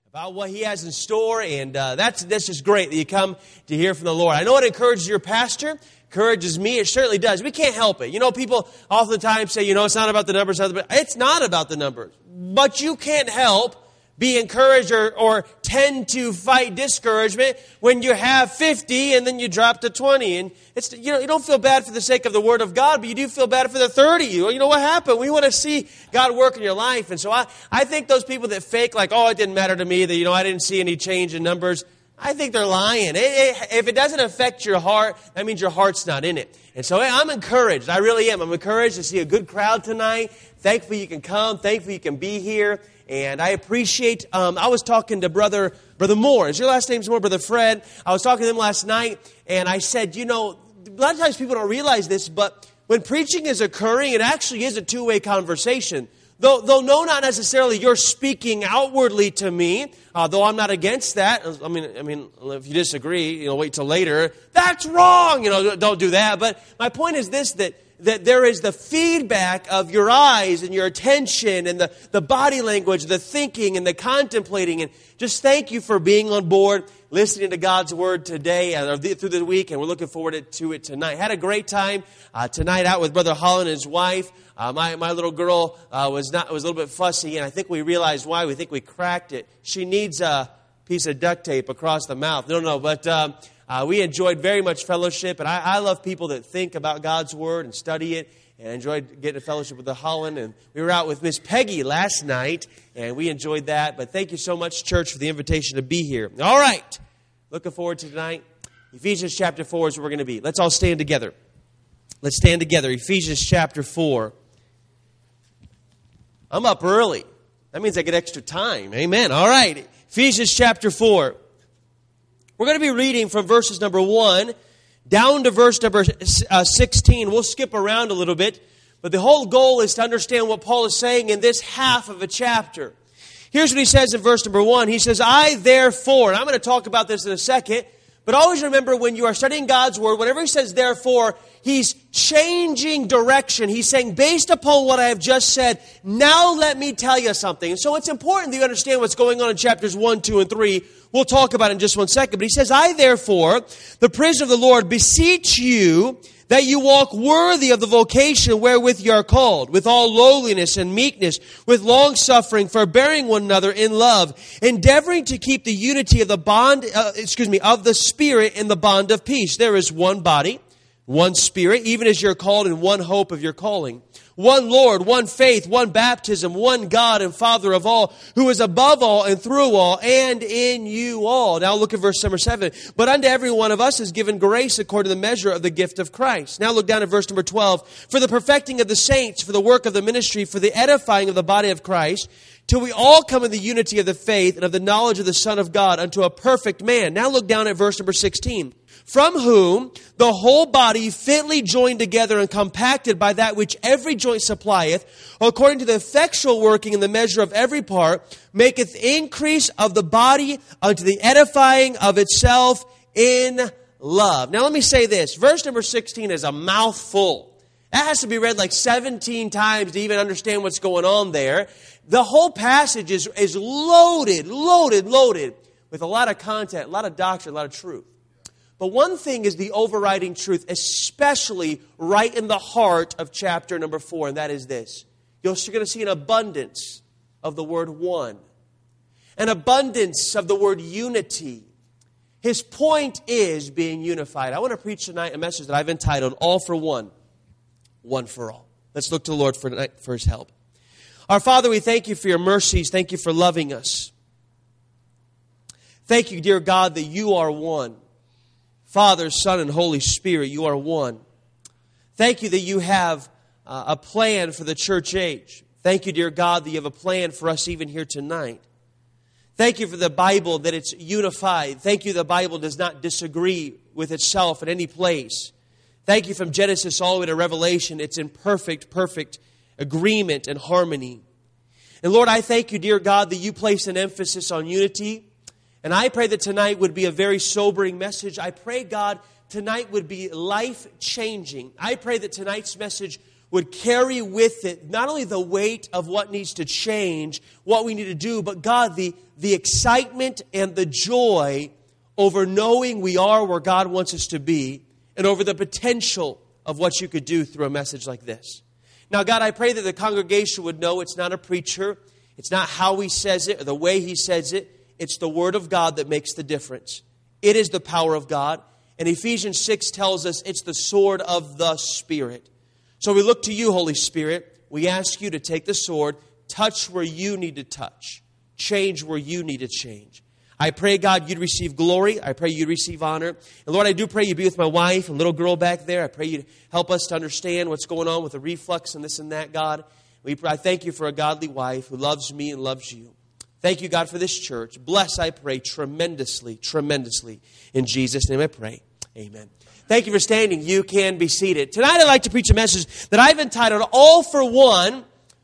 about what He has in store, and that's just great that you come to hear from the Lord. I know it encourages your pastor, encourages me. It certainly does. We can't help it. You know, people oftentimes say, it's not about the numbers. It's not about the numbers. But you can't help be encouraged or tend to fight discouragement when you have 50 and then you drop to 20. And it's you don't feel bad for the sake of the Word of God, but you do feel bad for the 30. You know what happened? We want to see God work in your life. And so I think those people that fake like, it didn't matter to me, that I didn't see any change in numbers, I think they're lying. If it doesn't affect your heart, that means your heart's not in it. And so I'm encouraged. I really am. I'm encouraged to see a good crowd tonight. Thankful you can come. Thankful you can be here. And I appreciate, I was talking to Brother Moore. Is your last name Moore? Brother Fred. I was talking to him last night, and I said, a lot of times people don't realize this, but when preaching is occurring, it actually is a two-way conversation. Though no, not necessarily you're speaking outwardly to me, though I'm not against that. I mean, if you disagree, wait till later. That's wrong. Don't do that. But my point is this, that there is the feedback of your eyes and your attention and the body language, the thinking and the contemplating. And just thank you for being on board, listening to God's Word today or through the week. And we're looking forward to it tonight. Had a great time tonight out with Brother Holland and his wife. My little girl was a little bit fussy, and I think we realized why. We think we cracked it. She needs a piece of duct tape across the mouth. But we enjoyed very much fellowship, and I love people that think about God's Word and study it, and I enjoyed getting a fellowship with the Holland. And we were out with Miss Peggy last night, and we enjoyed that. But thank you so much, church, for the invitation to be here. All right. Looking forward to tonight. Ephesians chapter 4 is where we're going to be. Let's all stand together. Let's stand together. Ephesians chapter 4. I'm up early. That means I get extra time. Amen. All right. Ephesians chapter 4. We're going to be reading from verses number 1 down to verse number 16. We'll skip around a little bit, but the whole goal is to understand what Paul is saying in this half of a chapter. Here's what he says in verse number 1. He says, I therefore, and I'm going to talk about this in a second, but always remember when you are studying God's Word, whenever he says therefore, he's changing direction. He's saying, based upon what I have just said, now let me tell you something. And so it's important that you understand what's going on in chapters 1, 2, and 3. We'll talk about it in just one second. But he says, I therefore, the prisoner of the Lord, beseech you that you walk worthy of the vocation wherewith you are called, with all lowliness and meekness, with long-suffering, forbearing one another in love, endeavoring to keep the unity of the of the Spirit in the bond of peace. There is one body, one Spirit, even as you're called in one hope of your calling. One Lord, one faith, one baptism, one God and Father of all, who is above all and through all and in you all. Now look at verse number 7. But unto every one of us is given grace according to the measure of the gift of Christ. Now look down at verse number 12. For the perfecting of the saints, for the work of the ministry, for the edifying of the body of Christ, till we all come in the unity of the faith and of the knowledge of the Son of God unto a perfect man. Now look down at verse number 16. From whom the whole body fitly joined together and compacted by that which every joint supplieth, according to the effectual working in the measure of every part, maketh increase of the body unto the edifying of itself in love. Now let me say this. Verse number 16 is a mouthful. That has to be read like 17 times to even understand what's going on there. The whole passage is loaded with a lot of content, a lot of doctrine, a lot of truth. But one thing is the overriding truth, especially right in the heart of chapter number 4, and that is this. You're going to see an abundance of the word one. An abundance of the word unity. His point is being unified. I want to preach tonight a message that I've entitled, All for One, One for All. Let's look to the Lord for His help. Our Father, we thank you for your mercies. Thank you for loving us. Thank you, dear God, that you are one. Father, Son, and Holy Spirit, you are one. Thank you that you have a plan for the church age. Thank you, dear God, that you have a plan for us even here tonight. Thank you for the Bible, that it's unified. Thank you the Bible does not disagree with itself at any place. Thank you from Genesis all the way to Revelation. It's in perfect agreement and harmony. And Lord, I thank you, dear God, that you place an emphasis on unity. And I pray that tonight would be a very sobering message. I pray, God, tonight would be life-changing. I pray that tonight's message would carry with it not only the weight of what needs to change, what we need to do, but God, the excitement and the joy over knowing we are where God wants us to be, and over the potential of what you could do through a message like this. Now, God, I pray that the congregation would know it's not a preacher, it's not how he says it or the way he says it, it's the Word of God that makes the difference. It is the power of God, and Ephesians 6 tells us it's the sword of the Spirit. So we look to you, Holy Spirit. We ask you to take the sword, touch where you need to touch, change where you need to change. I pray, God, you'd receive glory. I pray you'd receive honor. And Lord, I do pray you'd be with my wife and little girl back there. I pray you'd help us to understand what's going on with the reflux and this and that, God. I thank you for a godly wife who loves me and loves you. Thank you, God, for this church. Bless, I pray, tremendously, tremendously. In Jesus' name I pray. Amen. Thank you for standing. You can be seated. Tonight I'd like to preach a message that I've entitled, All for One,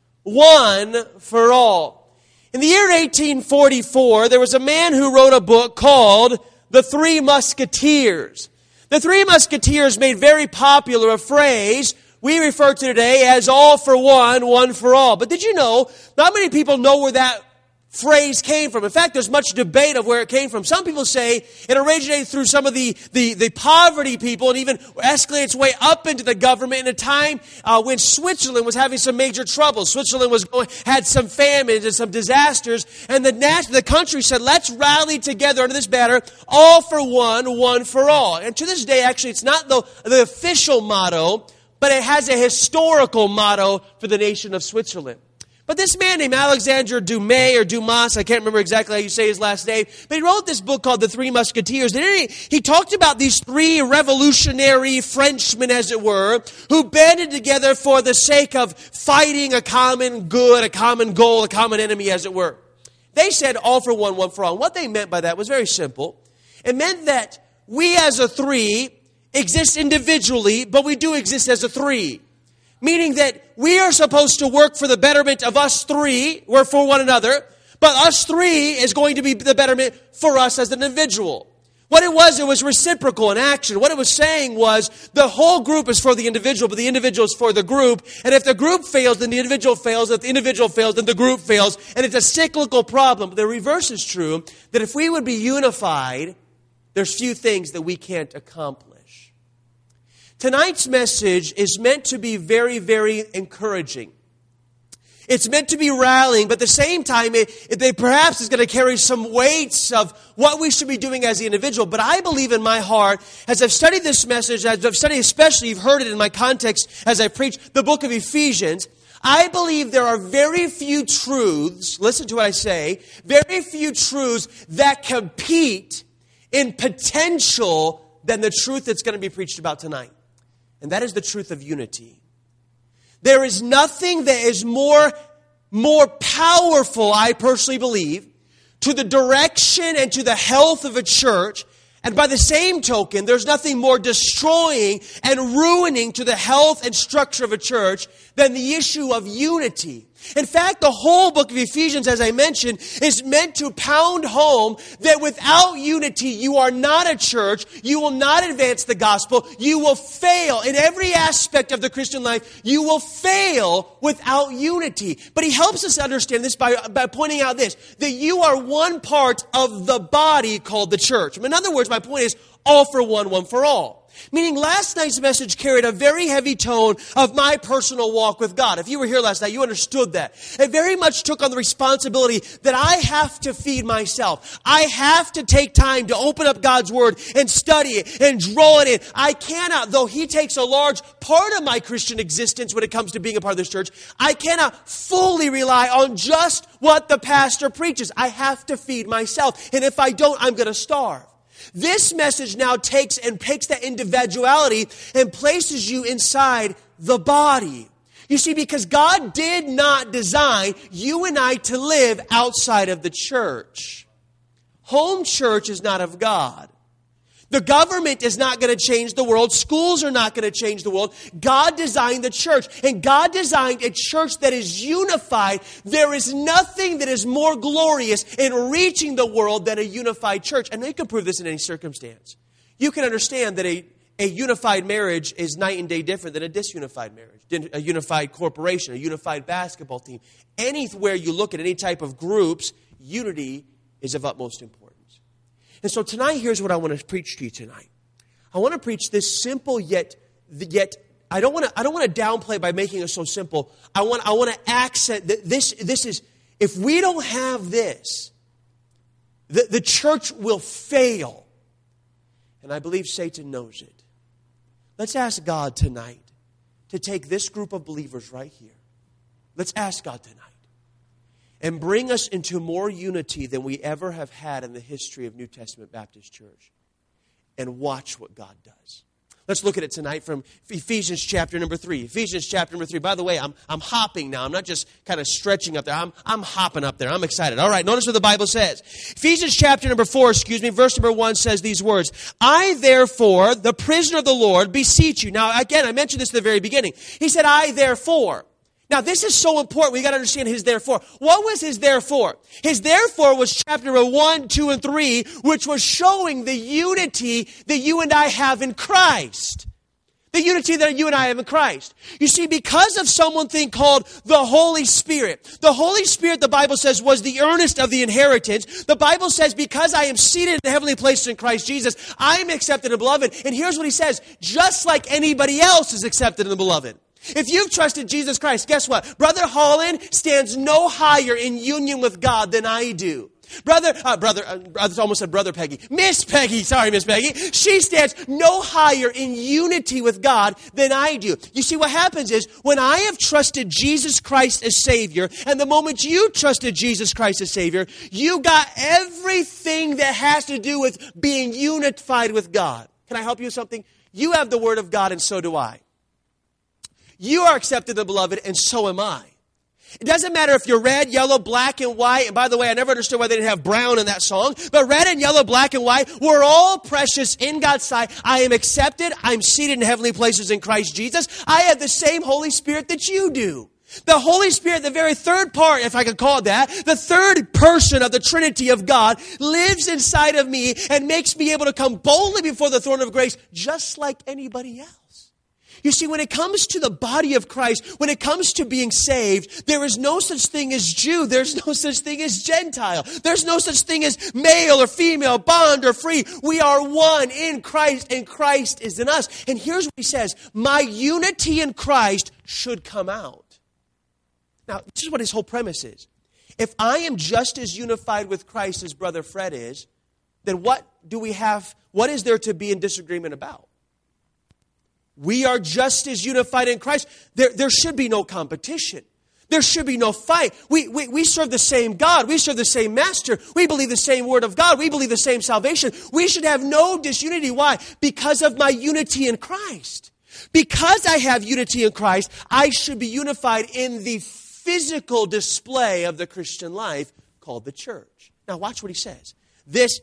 One for All. In the year 1844, there was a man who wrote a book called The Three Musketeers. The Three Musketeers made very popular a phrase we refer to today as all for one, one for all. But did you know, not many people know where that phrase came from. In fact, there's much debate of where it came from. Some people say it originated through some of the poverty people and even escalated its way up into the government in a time when Switzerland was having some major trouble. Switzerland had some famines and some disasters, and the country said, let's rally together under this banner, all for one, one for all. And to this day, actually, it's not the official motto, but it has a historical motto for the nation of Switzerland. But this man named Alexandre Dumas, I can't remember exactly how you say his last name, but he wrote this book called The Three Musketeers. And he talked about these three revolutionary Frenchmen, as it were, who banded together for the sake of fighting a common good, a common goal, a common enemy, as it were. They said all for one, one for all. And what they meant by that was very simple. It meant that we as a three exist individually, but we do exist as a three. Meaning that we are supposed to work for the betterment of us three, we're for one another, but us three is going to be the betterment for us as an individual. What it was reciprocal in action. What it was saying was the whole group is for the individual, but the individual is for the group. And if the group fails, then the individual fails. If the individual fails, then the group fails. And it's a cyclical problem. But the reverse is true, that if we would be unified, there's few things that we can't accomplish. Tonight's message is meant to be very, very encouraging. It's meant to be rallying, but at the same time, it perhaps is going to carry some weights of what we should be doing as the individual. But I believe in my heart, as I've studied this message, as I've studied, especially you've heard it in my context as I preach the book of Ephesians, I believe there are very few truths, listen to what I say, very few truths that compete in potential than the truth that's going to be preached about tonight. And that is the truth of unity. There is nothing that is more powerful, I personally believe, to the direction and to the health of a church. And by the same token, there's nothing more destroying and ruining to the health and structure of a church than the issue of unity. In fact, the whole book of Ephesians, as I mentioned, is meant to pound home that without unity, you are not a church. You will not advance the gospel. You will fail in every aspect of the Christian life. You will fail without unity. But he helps us understand this by pointing out this, that you are one part of the body called the church. In other words, my point is all for one, one for all. Meaning last night's message carried a very heavy tone of my personal walk with God. If you were here last night, you understood that. It very much took on the responsibility that I have to feed myself. I have to take time to open up God's Word and study it and draw it in. I cannot, though He takes a large part of my Christian existence when it comes to being a part of this church, I cannot fully rely on just what the pastor preaches. I have to feed myself. And if I don't, I'm going to starve. This message now takes that individuality and places you inside the body. You see, because God did not design you and I to live outside of the church. Home church is not of God. The government is not going to change the world. Schools are not going to change the world. God designed the church. And God designed a church that is unified. There is nothing that is more glorious in reaching the world than a unified church. And you can prove this in any circumstance. You can understand that a unified marriage is night and day different than a disunified marriage, a unified corporation, a unified basketball team. Anywhere you look at any type of groups, unity is of utmost importance. And so tonight, here's what I want to preach to you tonight. I want to preach this simple yet I don't want to downplay by making it so simple. I want to accent that this is, if we don't have this, the church will fail. And I believe Satan knows it. Let's ask God tonight to take this group of believers right here. Let's ask God tonight and bring us into more unity than we ever have had in the history of New Testament Baptist Church. And watch what God does. Let's look at it tonight from Ephesians chapter number 3. Ephesians chapter number 3. By the way, I'm hopping now. I'm not just kind of stretching up there. I'm hopping up there. I'm excited. All right, notice what the Bible says. Ephesians chapter number 4, verse number 1 says these words. I, therefore, the prisoner of the Lord, beseech you. Now, again, I mentioned this at the very beginning. He said, I, therefore. Now, this is so important. We got to understand his therefore. What was his therefore? His therefore was chapter 1, 2, and 3, which was showing the unity that you and I have in Christ. The unity that you and I have in Christ. You see, because of something called the Holy Spirit. The Holy Spirit, the Bible says, was the earnest of the inheritance. The Bible says, because I am seated in the heavenly places in Christ Jesus, I am accepted and beloved. And here's what he says, just like anybody else is accepted in the beloved. If you've trusted Jesus Christ, guess what? Brother Holland stands no higher in union with God than I do. I almost said Brother Peggy. Miss Peggy, she stands no higher in unity with God than I do. You see, what happens is, when I have trusted Jesus Christ as Savior, and the moment you trusted Jesus Christ as Savior, you got everything that has to do with being unified with God. Can I help you with something? You have the Word of God, and so do I. You are accepted in the beloved, and so am I. It doesn't matter if you're red, yellow, black, and white. And by the way, I never understood why they didn't have brown in that song. But red and yellow, black and white, we're all precious in God's sight. I am accepted. I'm seated in heavenly places in Christ Jesus. I have the same Holy Spirit that you do. The Holy Spirit, the very third part, if I could call it that, the third person of the Trinity of God, lives inside of me and makes me able to come boldly before the throne of grace, just like anybody else. You see, when it comes to the body of Christ, when it comes to being saved, there is no such thing as Jew. There's no such thing as Gentile. There's no such thing as male or female, bond or free. We are one in Christ, and Christ is in us. And here's what he says. My unity in Christ should come out. Now, this is what his whole premise is. If I am just as unified with Christ as Brother Fred is, then what is there to be in disagreement about? We are just as unified in Christ. There should be no competition. There should be no fight. We serve the same God. We serve the same Master. We believe the same Word of God. We believe the same salvation. We should have no disunity. Why? Because of my unity in Christ. Because I have unity in Christ, I should be unified in the physical display of the Christian life called the church. Now watch what he says. This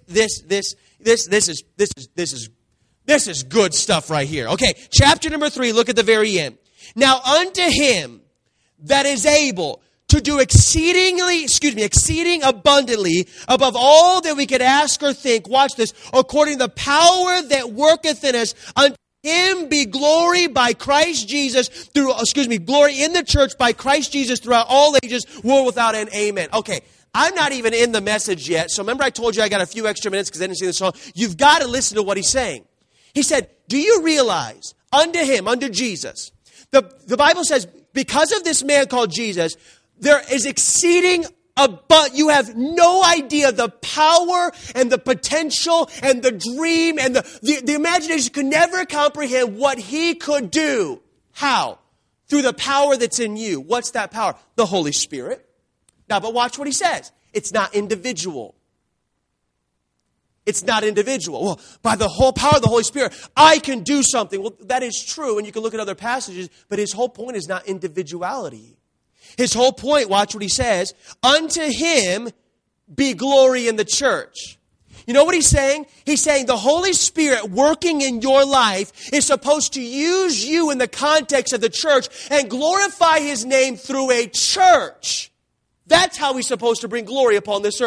is good stuff right here. Okay, chapter number 3, look at the very end. Now unto him that is able to do exceeding abundantly above all that we could ask or think. Watch this. According to the power that worketh in us, unto him be glory by Christ Jesus glory in the church by Christ Jesus throughout all ages, world without end. Amen. Okay. I'm not even in the message yet. So remember I told you I got a few extra minutes because I didn't see the song. You've got to listen to what he's saying. He said, do you realize unto him, unto Jesus, the Bible says, because of this man called Jesus, there is exceeding abundant. You have no idea the power and the potential and the dream and the imagination could never comprehend what he could do. How? Through the power that's in you. What's that power? The Holy Spirit. Now, but watch what he says. It's not individual. It's not individual. Well, by the whole power of the Holy Spirit, I can do something. Well, that is true, and you can look at other passages, but his whole point is not individuality. His whole point, watch what he says, unto him be glory in the church. You know what he's saying? He's saying the Holy Spirit working in your life is supposed to use you in the context of the church and glorify his name through a church. That's how he's supposed to bring glory upon this earth.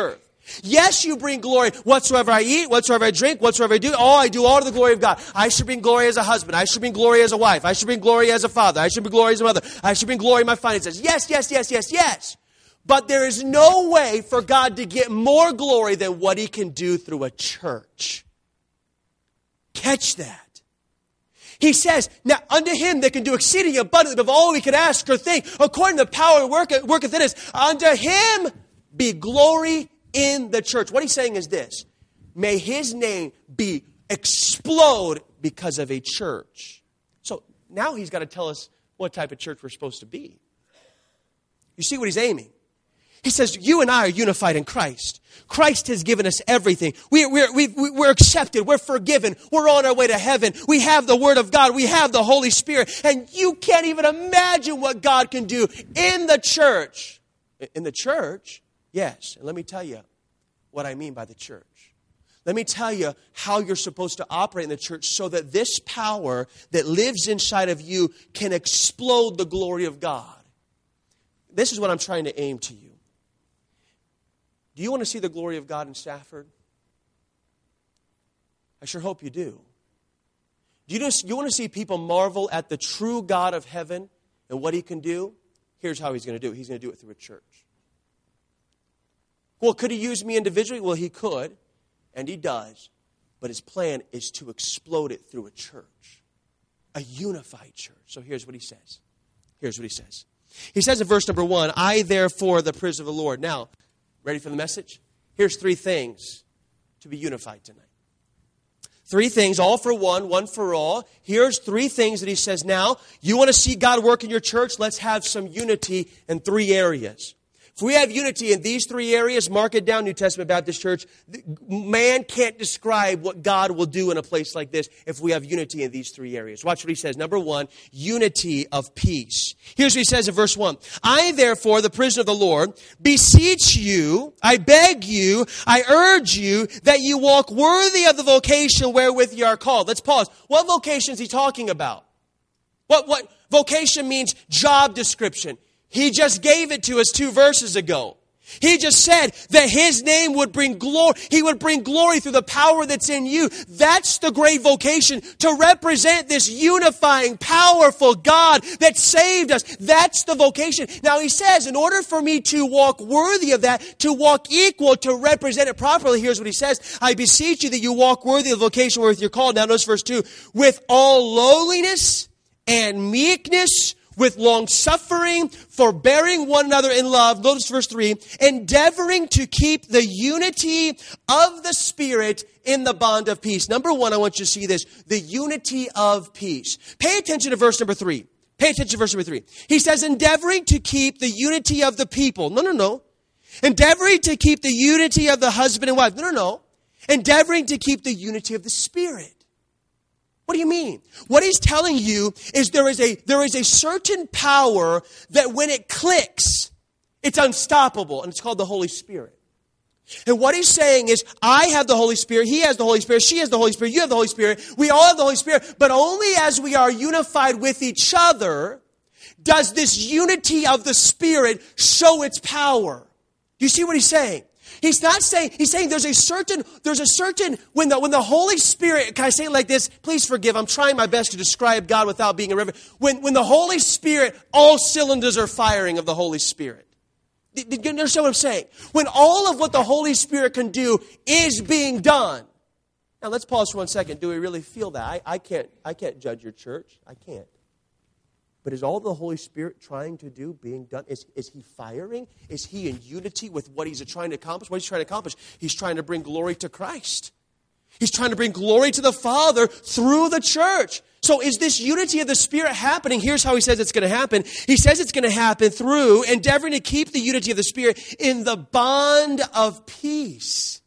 Yes, you bring glory. Whatsoever I eat, whatsoever I drink, whatsoever I do all to the glory of God. I should bring glory as a husband. I should bring glory as a wife. I should bring glory as a father. I should bring glory as a mother. I should bring glory in my finances. Yes, yes, yes, yes, yes. But there is no way for God to get more glory than what He can do through a church. Catch that. He says, now unto Him that can do exceeding abundantly above all we could ask or think, according to the power that worketh in us, unto Him be glory in the church. What He's saying is this: may His name explode because of a church. So now He's got to tell us what type of church we're supposed to be. You see what He's aiming? He says, you and I are unified in Christ. Christ has given us everything. We're accepted. We're forgiven. We're on our way to heaven. We have the Word of God. We have the Holy Spirit. And you can't even imagine what God can do in the church. In the church? Yes. And let me tell you what I mean by the church. Let me tell you how you're supposed to operate in the church so that this power that lives inside of you can explode the glory of God. This is what I'm trying to aim to you. Do you want to see the glory of God in Stafford? I sure hope you do. You want to see people marvel at the true God of heaven and what He can do? Here's how He's going to do it. He's going to do it through a church. Well, could He use me individually? Well, He could, and He does. But His plan is to explode it through a church, a unified church. So here's what He says. Here's what He says. He says in verse number 1, I therefore, the prisoner of the Lord. Now, ready for the message? Here's 3 things to be unified tonight. 3 things, all for one, one for all. Here's 3 things that he says, now, you want to see God work in your church? Let's have some unity in 3 areas. If we have unity in these 3 areas, mark it down, New Testament Baptist Church. Man can't describe what God will do in a place like this if we have unity in these 3 areas. Watch what he says. Number 1, unity of peace. Here's what he says in verse 1. I, therefore, the prisoner of the Lord, beseech you, I beg you, I urge you, that you walk worthy of the vocation wherewith you are called. Let's pause. What vocation is he talking about? What vocation means? Job description. He just gave it to us 2 verses ago. He just said that His name would bring glory. He would bring glory through the power that's in you. That's the great vocation, to represent this unifying, powerful God that saved us. That's the vocation. Now he says, in order for me to walk worthy of that, to walk equal, to represent it properly, here's what he says. I beseech you that you walk worthy of the vocation wherewith you're called. Now notice verse 2. With all lowliness and meekness, with long-suffering, forbearing one another in love. Notice verse 3. Endeavoring to keep the unity of the Spirit in the bond of peace. Number 1, I want you to see this. The unity of peace. Pay attention to verse number 3. Pay attention to verse number 3. He says, endeavoring to keep the unity of the people. No. Endeavoring to keep the unity of the husband and wife. No. Endeavoring to keep the unity of the Spirit. What do you mean? What he's telling you is there is a certain power that when it clicks, it's unstoppable, and it's called the Holy Spirit. And what he's saying is, I have the Holy Spirit, he has the Holy Spirit, she has the Holy Spirit, you have the Holy Spirit, we all have the Holy Spirit, but only as we are unified with each other does this unity of the Spirit show its power. Do you see what he's saying? He's not saying, he's saying there's a certain, when the Holy Spirit, can I say it like this? Please forgive, I'm trying my best to describe God without being irreverent. When the Holy Spirit, all cylinders are firing of the Holy Spirit. Did you understand what I'm saying? When all of what the Holy Spirit can do is being done. Now let's pause for 1 second. Do we really feel that? I can't judge your church. I can't. But is all the Holy Spirit trying to do being done? Is He firing? Is He in unity with what He's trying to accomplish? What He's trying to accomplish? He's trying to bring glory to Christ. He's trying to bring glory to the Father through the church. So is this unity of the Spirit happening? Here's how he says it's going to happen. He says it's going to happen through endeavoring to keep the unity of the Spirit in the bond of peace.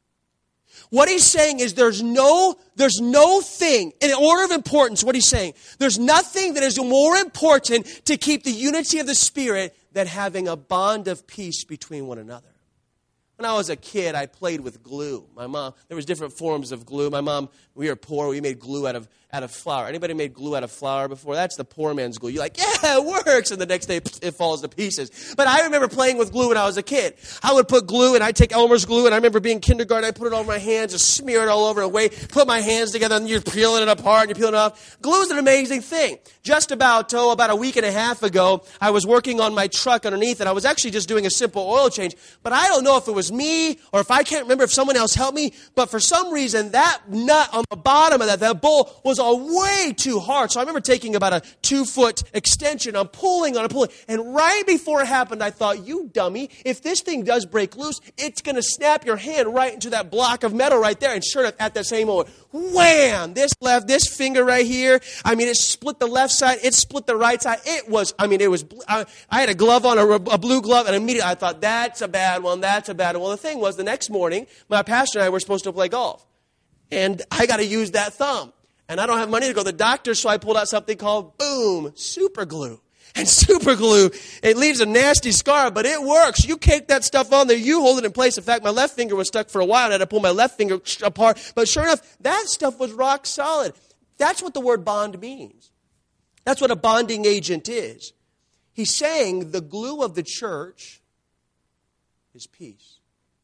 What he's saying is there's no thing, in order of importance, what he's saying, there's nothing that is more important to keep the unity of the Spirit than having a bond of peace between one another. When I was a kid, I played with glue. My mom, there was different forms of glue. My mom, we were poor, we made glue out of out of flour. Anybody made glue out of flour before? That's the poor man's glue. You're like, yeah, it works. And the next day it falls to pieces. But I remember playing with glue when I was a kid. I would put glue, and I'd take Elmer's glue, and I remember being in kindergarten, I'd put it on my hands, just smear it all over and put my hands together, and you're peeling it apart, and you're peeling it off. Glue is an amazing thing. Just about a week and a half ago, I was working on my truck underneath, and I was actually just doing a simple oil change. But I don't know if it was me, or if I can't remember if someone else helped me, but for some reason, that nut on the bottom of that bowl was all way too hard. So I remember taking about a 2-foot extension. I'm pulling on it, and right before it happened, I thought, you dummy, if this thing does break loose, it's going to snap your hand right into that block of metal right there. And sure enough, at that same moment, wham! This finger right here, it split the left side, it split the right side. I had a glove on, a blue glove, and immediately I thought, that's a bad one, that's a bad one. Well, the thing was, the next morning, my pastor and I were supposed to play golf. And I got to use that thumb. And I don't have money to go to the doctor, so I pulled out something called, boom, super glue. And super glue, it leaves a nasty scar, but it works. You cake that stuff on there, you hold it in place. In fact, my left finger was stuck for a while, and I had to pull my left finger apart. But sure enough, that stuff was rock solid. That's what the word bond means. That's what a bonding agent is. He's saying the glue of the church is peace.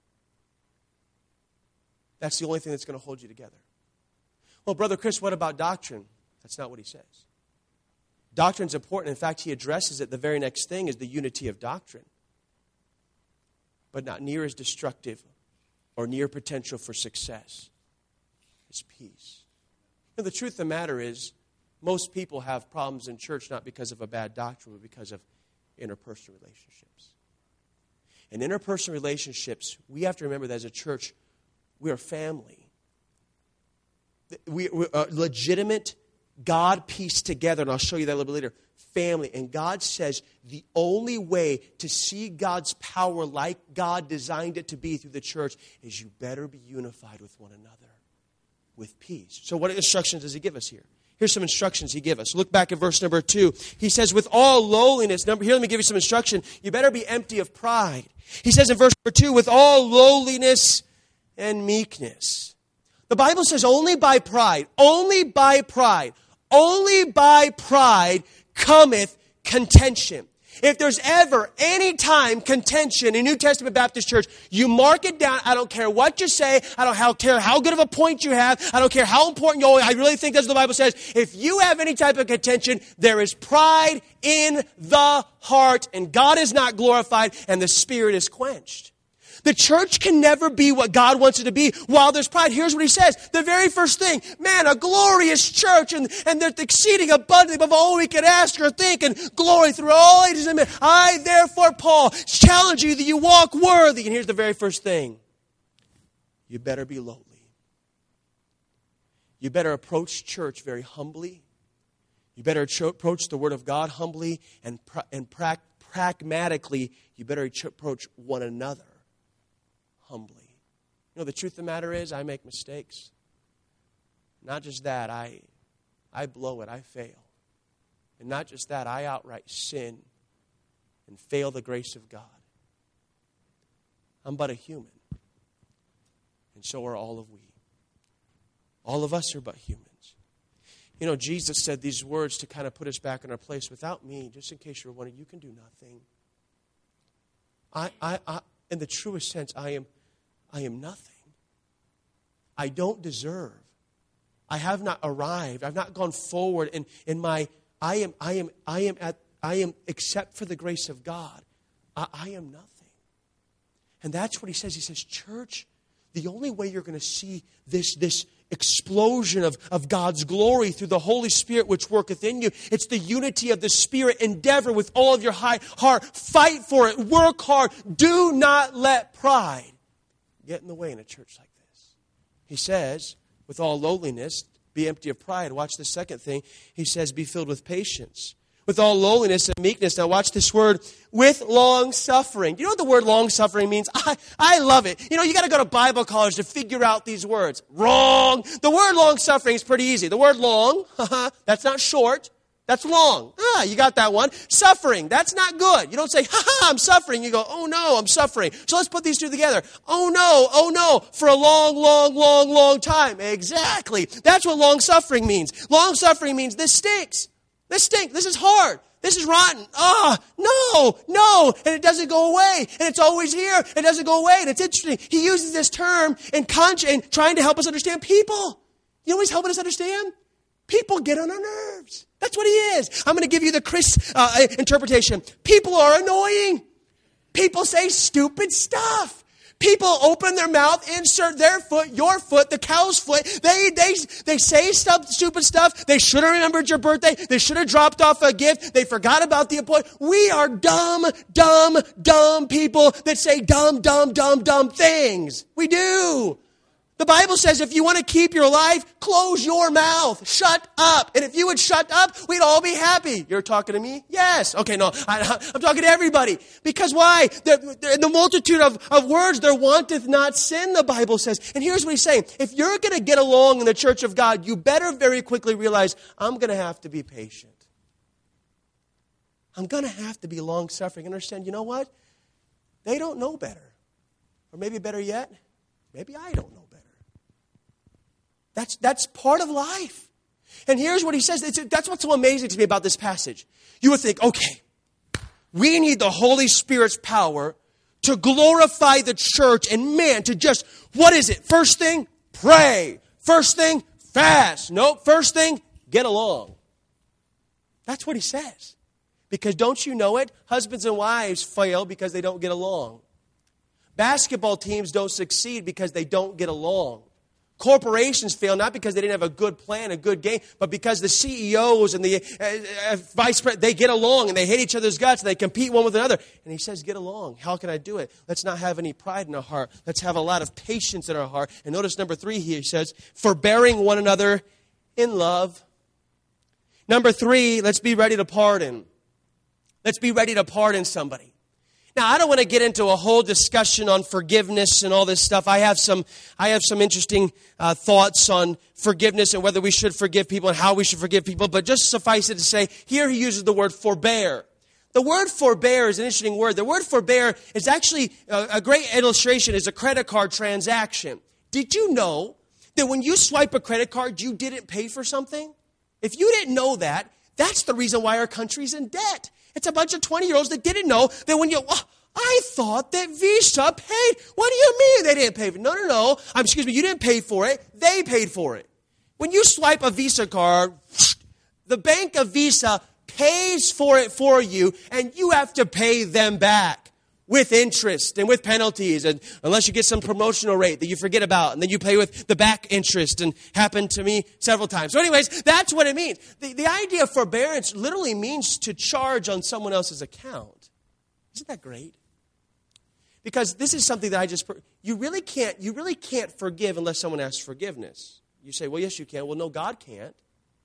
That's the only thing that's going to hold you together. Well, Brother Chris, what about doctrine? That's not what he says. Doctrine's important. In fact, he addresses it. The very next thing is the unity of doctrine. But not near as destructive or near potential for success is peace. The truth of the matter is, most people have problems in church not because of a bad doctrine, but because of interpersonal relationships. And interpersonal relationships, we have to remember that as a church, we are family. We're legitimate, God pieced together, and I'll show you that a little bit later, family. And God says the only way to see God's power like God designed it to be through the church is you better be unified with one another with peace. So what instructions does he give us here? Here's some instructions he gives us. Look back at verse number 2. He says, with all lowliness, here, let me give you some instruction. You better be empty of pride. He says in verse number 2, with all lowliness and meekness. The Bible says only by pride cometh contention. If there's ever any time contention in New Testament Baptist Church, you mark it down. I don't care what you say. I don't care how good of a point you have. I don't care how important you are. I really think that's what the Bible says. If you have any type of contention, there is pride in the heart, and God is not glorified, and the Spirit is quenched. The church can never be what God wants it to be while there's pride. Here's what he says. The very first thing, man, a glorious church, and they're exceeding abundantly above all we could ask or think, and glory through all ages. Amen. I, therefore, Paul, challenge you that you walk worthy. And here's the very first thing. You better be lowly. You better approach church very humbly. You better approach the Word of God humbly, and pragmatically, you better approach one another humbly. You know, the truth of the matter is, I make mistakes. Not just that, I blow it, I fail. And not just that, I outright sin and fail the grace of God. I'm but a human. And so are all of we. All of us are but humans. You know, Jesus said these words to kind of put us back in our place. Without me, just in case you're wondering, you can do nothing. In the truest sense, I am nothing. I don't deserve. I have not arrived. I've not gone forward in my. I am except for the grace of God. I am nothing. And that's what he says. He says, church, the only way you're going to see this explosion of God's glory through the Holy Spirit which worketh in you, it's the unity of the Spirit. Endeavor with all of your heart. Fight for it. Work hard. Do not let pride get in the way in a church like this. He says, with all lowliness, be empty of pride. Watch the second thing. He says, be filled with patience. With all lowliness and meekness. Now watch this word, with long suffering. Do you know what the word long suffering means? I love it. You know, you got to go to Bible college to figure out these words. Wrong. The word long suffering is pretty easy. The word long, that's not short. That's long. You got that one. Suffering. That's not good. You don't say, I'm suffering. You go, oh no, I'm suffering. So let's put these two together. Oh no, for a long time. Exactly. That's what long suffering means. Long suffering means this stinks. This stinks. This is hard. This is rotten. No. And it doesn't go away. And it's always here. It doesn't go away. And it's interesting. He uses this term in trying to help us understand people. You know what he's helping us understand? People get on our nerves. That's what he is. I'm going to give you the Chris interpretation. People are annoying. People say stupid stuff. People open their mouth, insert their foot, your foot, the cow's foot. They say stupid stuff. They should have remembered your birthday. They should have dropped off a gift. They forgot about the appointment. We are dumb people that say dumb things. We do. The Bible says if you want to keep your life, close your mouth. Shut up. And if you would shut up, we'd all be happy. You're talking to me? Yes. Okay, no, I'm talking to everybody. Because why? The multitude of words, there wanteth not sin, the Bible says. And here's what he's saying. If you're going to get along in the church of God, you better very quickly realize, I'm going to have to be patient. I'm going to have to be long-suffering. Understand, you know what? They don't know better. Or maybe better yet, maybe I don't know better. That's part of life. And here's what he says. That's what's so amazing to me about this passage. You would think, okay, we need the Holy Spirit's power to glorify the church and man to just, what is it? First thing, pray. First thing, fast. Nope. First thing, get along. That's what he says. Because don't you know it? Husbands and wives fail because they don't get along. Basketball teams don't succeed because they don't get along. Corporations fail not because they didn't have a good plan, a good game, but because the CEOs and the vice president, they get along and they hate each other's guts and they compete one with another. And he says, get along. How can I do it? Let's not have any pride in our heart. Let's have a lot of patience in our heart. And notice number 3 here, he says, forbearing one another in love. Number 3, let's be ready to pardon. Let's be ready to pardon somebody. Now, I don't want to get into a whole discussion on forgiveness and all this stuff. I have some interesting thoughts on forgiveness and whether we should forgive people and how we should forgive people. But just suffice it to say, here he uses the word forbear. The word forbear is an interesting word. The word forbear is actually a great illustration is a credit card transaction. Did you know that when you swipe a credit card, you didn't pay for something? If you didn't know that, that's the reason why our country's in debt. It's a bunch of 20-year-olds that didn't know that when I thought that Visa paid. What do you mean they didn't pay for it? No. You didn't pay for it. They paid for it. When you swipe a Visa card, the bank of Visa pays for it for you, and you have to pay them back with interest and with penalties, and unless you get some promotional rate that you forget about, and then you pay with the back interest, and happened to me several times. So anyways, that's what it means. The idea of forbearance literally means to charge on someone else's account. Isn't that great? Because this is something that you really can't forgive unless someone asks forgiveness. You say, well, yes, you can. Well, no, God can't.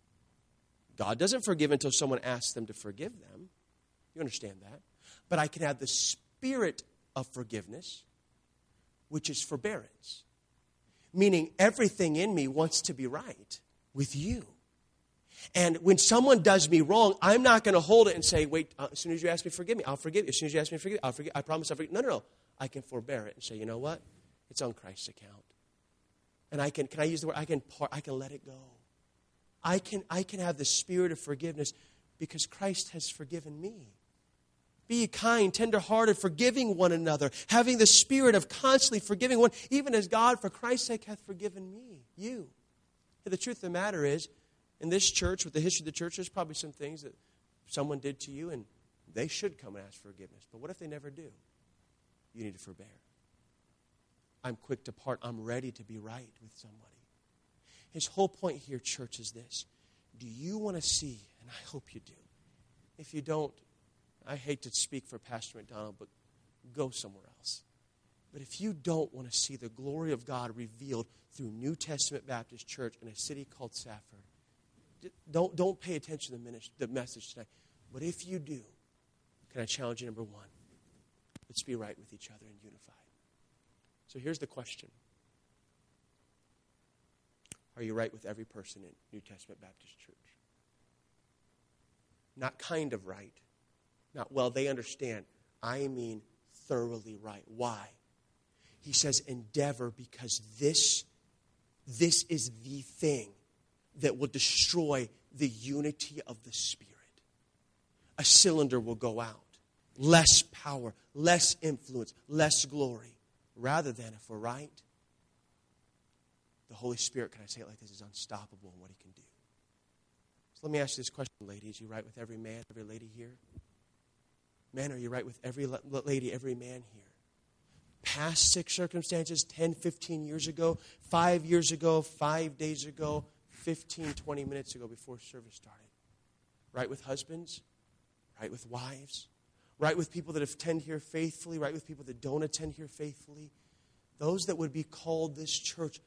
God doesn't forgive until someone asks them to forgive them. You understand that? But I can have the spirit of forgiveness, which is forbearance. Meaning everything in me wants to be right with you. And when someone does me wrong, I'm not going to hold it and say, wait, as soon as you ask me to forgive me, I'll forgive you. As soon as you ask me to forgive, I'll forgive. I promise I'll forgive. No. I can forbear it and say, you know what? It's on Christ's account. And can I use the word? I can let it go. I can have the spirit of forgiveness because Christ has forgiven me. Be kind, tender-hearted, forgiving one another, having the spirit of constantly forgiving one, even as God, for Christ's sake, hath forgiven me, you. And the truth of the matter is, in this church, with the history of the church, there's probably some things that someone did to you, and they should come and ask forgiveness. But what if they never do? You need to forbear. I'm quick to part. I'm ready to be right with somebody. His whole point here, church, is this. Do you want to see, and I hope you do. If you don't, I hate to speak for Pastor McDonald, but go somewhere else. But if you don't want to see the glory of God revealed through New Testament Baptist Church in a city called Safford, don't pay attention to the message tonight. But if you do, can I challenge you, number 1? Let's be right with each other and unified. So here's the question. Are you right with every person in New Testament Baptist Church? Not kind of right. Not, well, they understand. I mean thoroughly right. Why? He says endeavor because this is the thing that will destroy the unity of the Spirit. A cylinder will go out. Less power, less influence, less glory. Rather than, if we're right, the Holy Spirit, can I say it like this, is unstoppable in what He can do. So let me ask you this question, ladies. You right with every man, every lady here? Men, are you right with every lady, every man here? Past sick circumstances, 10, 15 years ago, 5 years ago, 5 days ago, 15, 20 minutes ago before service started. Right with husbands? Right with wives? Right with people that attend here faithfully? Right with people that don't attend here faithfully? Those that would be called this church,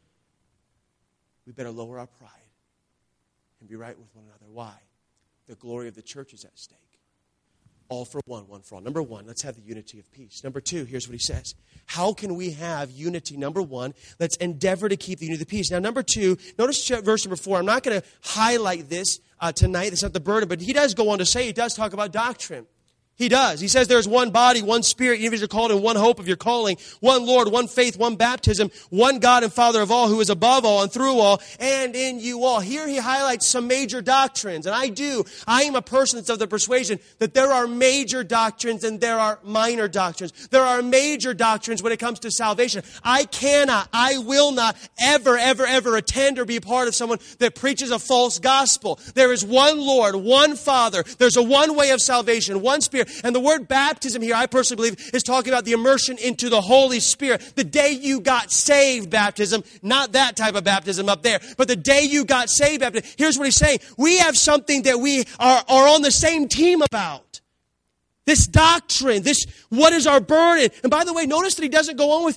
we better lower our pride and be right with one another. Why? The glory of the church is at stake. All for one, one for all. Number one, let's have the unity of peace. Number two, here's what he says. How can we have unity? Number one, let's endeavor to keep the unity of peace. Now, number two, notice verse number 4. I'm not going to highlight this tonight. That's not the burden, but he does go on to say, he does talk about doctrine. He does. He says there's one body, one Spirit, even as you're called in one hope of your calling, one Lord, one faith, one baptism, one God and Father of all, who is above all and through all, and in you all. Here he highlights some major doctrines. And I am a person that's of the persuasion that there are major doctrines and there are minor doctrines. There are major doctrines when it comes to salvation. I will not ever attend or be a part of someone that preaches a false gospel. There is one Lord, one Father. There's a one way of salvation, one Spirit. And the word baptism here, I personally believe, is talking about the immersion into the Holy Spirit. The day you got saved baptism, not that type of baptism up there, but the day you got saved baptism. Here's what he's saying. We have something that we are on the same team about. This doctrine, what is our burden? And by the way, notice that he doesn't go on with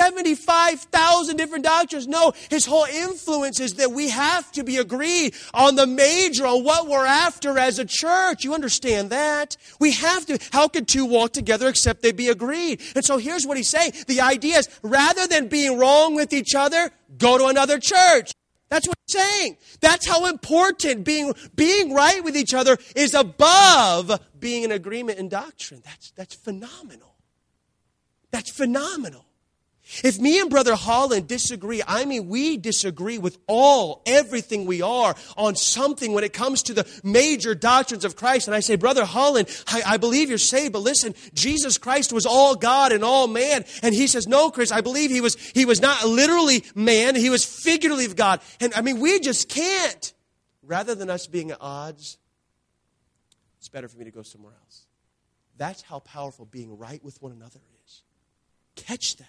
75,000 different doctrines. No, his whole influence is that we have to be agreed on the major, on what we're after as a church. You understand that? We have to. How could two walk together except they be agreed? And so here's what he's saying. The idea is, rather than being wrong with each other, go to another church. That's what he's saying. That's how important being right with each other is above being in agreement in doctrine. That's phenomenal. That's phenomenal. If me and Brother Holland disagree, we disagree with everything we are on something when it comes to the major doctrines of Christ. And I say, Brother Holland, I believe you're saved, but listen, Jesus Christ was all God and all man. And he says, no, Chris, I believe he was not literally man, he was figuratively of God. And we just can't. Rather than us being at odds, it's better for me to go somewhere else. That's how powerful being right with one another is. Catch that.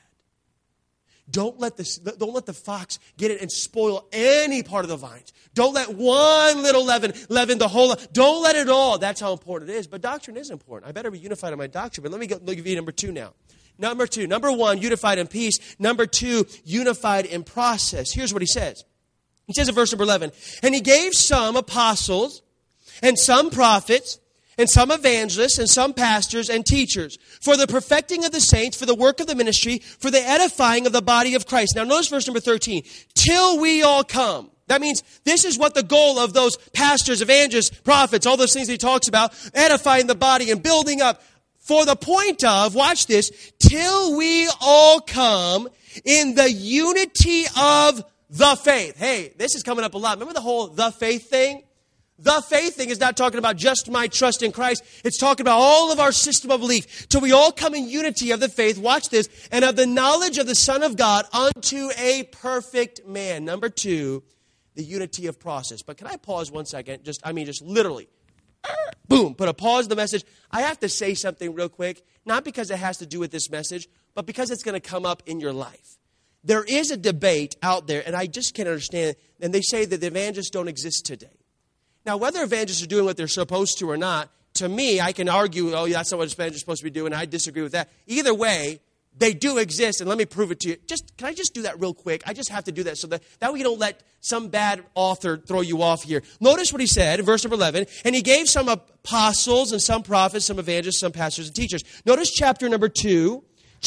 Don't let the fox get it and spoil any part of the vines. Don't let one little leaven the whole. Don't let it all. That's how important it is. But doctrine is important. I better be unified in my doctrine. But let me give you number two now. Number two. Number one, unified in peace. Number two, unified in process. Here's what he says. He says in verse number 11, and he gave some apostles and some prophets and some evangelists, and some pastors and teachers, for the perfecting of the saints, for the work of the ministry, for the edifying of the body of Christ. Now notice verse number 13. Till we all come. That means this is what the goal of those pastors, evangelists, prophets, all those things that he talks about, edifying the body and building up. For the point of, watch this, till we all come in the unity of the faith. Hey, this is coming up a lot. Remember the whole the faith thing? The faith thing is not talking about just my trust in Christ. It's talking about all of our system of belief. Till we all come in unity of the faith, watch this, and of the knowledge of the Son of God unto a perfect man. Number two, the unity of process. But can I pause 1 second? Just literally. Boom, put a pause in the message. I have to say something real quick, not because it has to do with this message, but because it's going to come up in your life. There is a debate out there, and I just can't understand, and they say that the evangelists don't exist today. Now, whether evangelists are doing what they're supposed to or not, to me, I can argue, oh, yeah, that's not what evangelists are supposed to be doing. I disagree with that. Either way, they do exist, and let me prove it to you. Can I just do that real quick? I just have to do that so that way you don't let some bad author throw you off here. Notice what he said in verse number 11. And he gave some apostles and some prophets, some evangelists, some pastors and teachers. Notice chapter number 2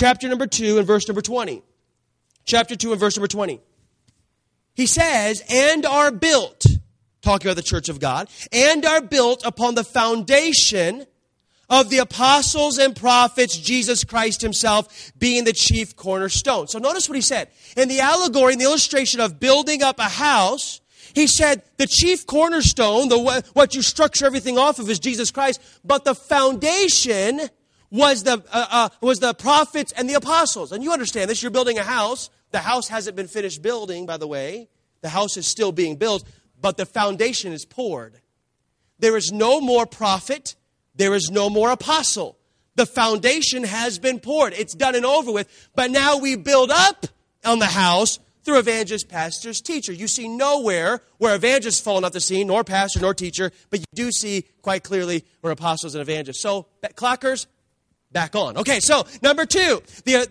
and verse number 20. Chapter 2 and verse number 20. He says, and are built talking about the church of God, and are built upon the foundation of the apostles and prophets, Jesus Christ himself being the chief cornerstone. So notice what he said. In the allegory, in the illustration of building up a house, he said the chief cornerstone, what you structure everything off of is Jesus Christ, but the foundation was the prophets and the apostles. And you understand this, you're building a house. The house hasn't been finished building, by the way. The house is still being built, but the foundation is poured. There is no more prophet. There is no more apostle. The foundation has been poured. It's done and over with. But now we build up on the house through evangelists, pastors, teachers. You see nowhere where evangelists fallen off the scene, nor pastor, nor teacher, but you do see quite clearly where apostles and evangelists. So, clockers, back on. Okay, so number 2,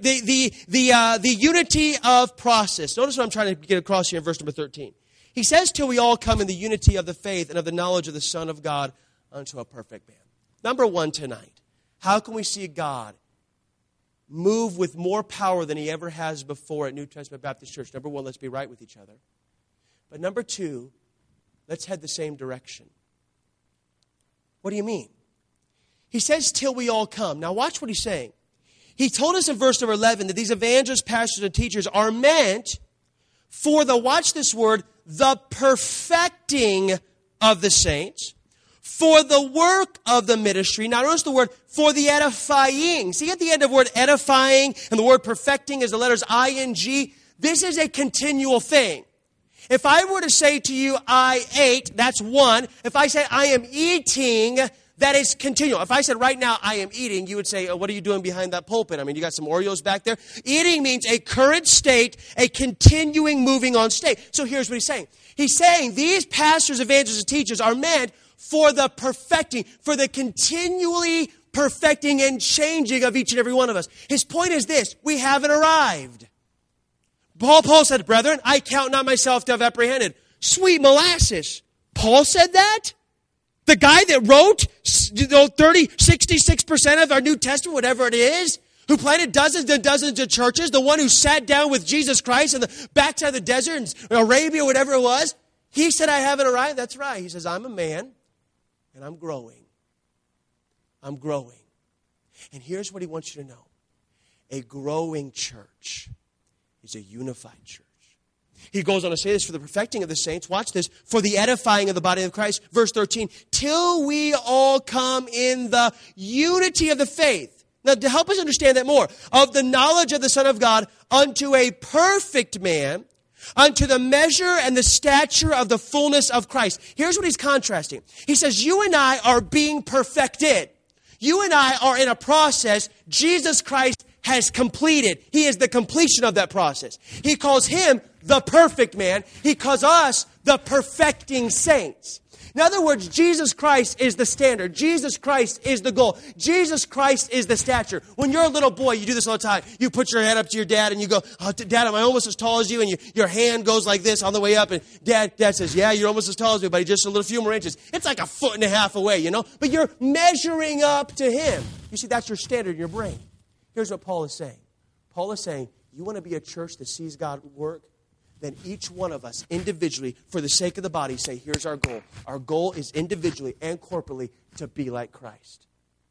the unity of process. Notice what I'm trying to get across here in verse number 13. He says, till we all come in the unity of the faith and of the knowledge of the Son of God unto a perfect man. Number 1 tonight, how can we see God move with more power than he ever has before at New Testament Baptist Church? Number 1, let's be right with each other. But number 2, let's head the same direction. What do you mean? He says, till we all come. Now watch what he's saying. He told us in verse number 11 that these evangelists, pastors, and teachers are meant for the, watch this word, the perfecting of the saints, for the work of the ministry. Now notice the word, for the edifying. See at the end of the word edifying and the word perfecting is the letters I-N-G. This is a continual thing. If I were to say to you, I ate, that's one. If I say I am eating, that is continual. If I said right now I am eating, you would say, oh, what are you doing behind that pulpit? I mean, you got some Oreos back there. Eating means a current state, a continuing, moving on state. So here's what he's saying. He's saying these pastors, evangelists, and teachers are meant for the perfecting, for the continually perfecting and changing of each and every one of us. His point is this, we haven't arrived. Paul said, brethren, I count not myself to have apprehended. Sweet molasses. Paul said that? The guy that wrote 66% of our New Testament, whatever it is, who planted dozens and dozens of churches, the one who sat down with Jesus Christ in the backside of the desert in Arabia, whatever it was, he said, I haven't arrived. That's right. He says, I'm a man and I'm growing. I'm growing. And here's what he wants you to know. A growing church is a unified church. He goes on to say this, for the perfecting of the saints, watch this, for the edifying of the body of Christ, verse 13, till we all come in the unity of the faith. Now, to help us understand that more, of the knowledge of the Son of God unto a perfect man, unto the measure and the stature of the fullness of Christ. Here's what he's contrasting. He says, you and I are being perfected. You and I are in a process Jesus Christ has completed. He is the completion of that process. He calls him the perfect man. He calls us the perfecting saints. In other words, Jesus Christ is the standard. Jesus Christ is the goal. Jesus Christ is the stature. When you're a little boy, you do this all the time. You put your head up to your dad and you go, oh, Dad, am I almost as tall as you? And your hand goes like this on the way up. And Dad says, yeah, you're almost as tall as me, but just a few more inches. It's like 1.5 feet away, you know? But you're measuring up to him. You see, that's your standard in your brain. Here's what Paul is saying. Paul is saying, you want to be a church that sees God work? Then each one of us individually, for the sake of the body, say, here's our goal. Our goal is individually and corporately to be like Christ.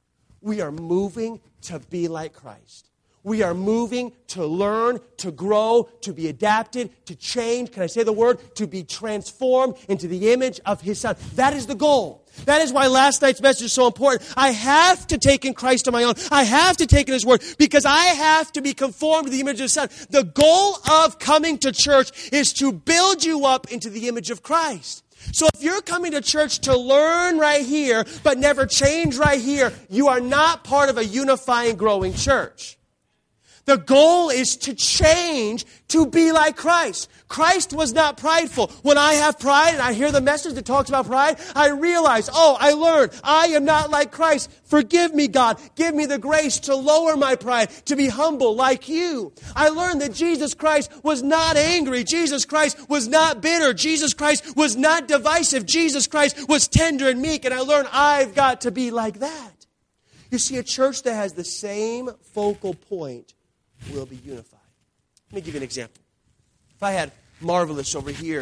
We are moving to be like Christ. We are moving to learn, to grow, to be adapted, to change. Can I say the word? To be transformed into the image of his Son. That is the goal. That is why last night's message is so important. I have to take in Christ on my own. I have to take in his word because I have to be conformed to the image of his Son. The goal of coming to church is to build you up into the image of Christ. So if you're coming to church to learn right here, but never change right here, you are not part of a unifying, growing church. The goal is to change, to be like Christ. Christ was not prideful. When I have pride and I hear the message that talks about pride, I realize, I learned, I am not like Christ. Forgive me, God. Give me the grace to lower my pride, to be humble like you. I learned that Jesus Christ was not angry. Jesus Christ was not bitter. Jesus Christ was not divisive. Jesus Christ was tender and meek. And I learned I've got to be like that. You see, a church that has the same focal point will be unified. Let me give you an example. If I had Marvelous over here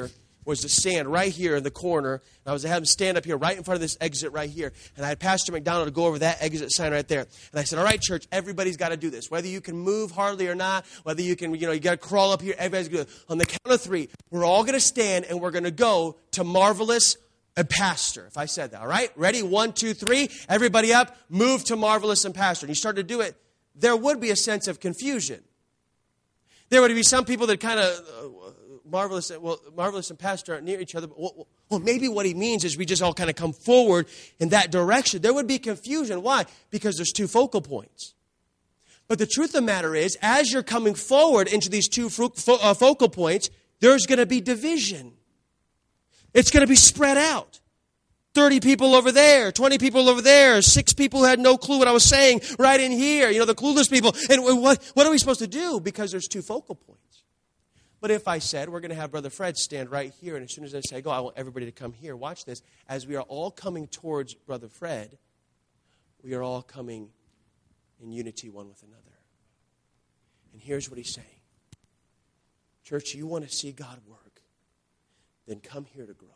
was to stand right here in the corner. And I was to have him stand up here right in front of this exit right here. And I had Pastor McDonald to go over that exit sign right there. And I said, all right, church, everybody's got to do this. Whether you can move hardly or not, whether you can, you got to crawl up here, everybody's going to do it. On the count of 3, we're all going to stand and we're going to go to Marvelous and Pastor. If I said that, all right? Ready? 1, 2, 3. Everybody up. Move to Marvelous and Pastor. And you start to do it. There would be a sense of confusion. There would be some people that kind of... Marvelous and Pastor aren't near each other. Well, maybe what he means is we just all kind of come forward in that direction. There would be confusion. Why? Because there's 2 focal points. But the truth of the matter is, as you're coming forward into these 2 focal points, there's going to be division. It's going to be spread out. 30 people over there, 20 people over there, 6 people who had no clue what I was saying right in here. The clueless people. And what are we supposed to do? Because there's 2 focal points. But if I said, we're going to have Brother Fred stand right here, and as soon as I say go, I want everybody to come here. Watch this. As we are all coming towards Brother Fred, we are all coming in unity one with another. And here's what he's saying. Church, you want to see God work, then come here to grow.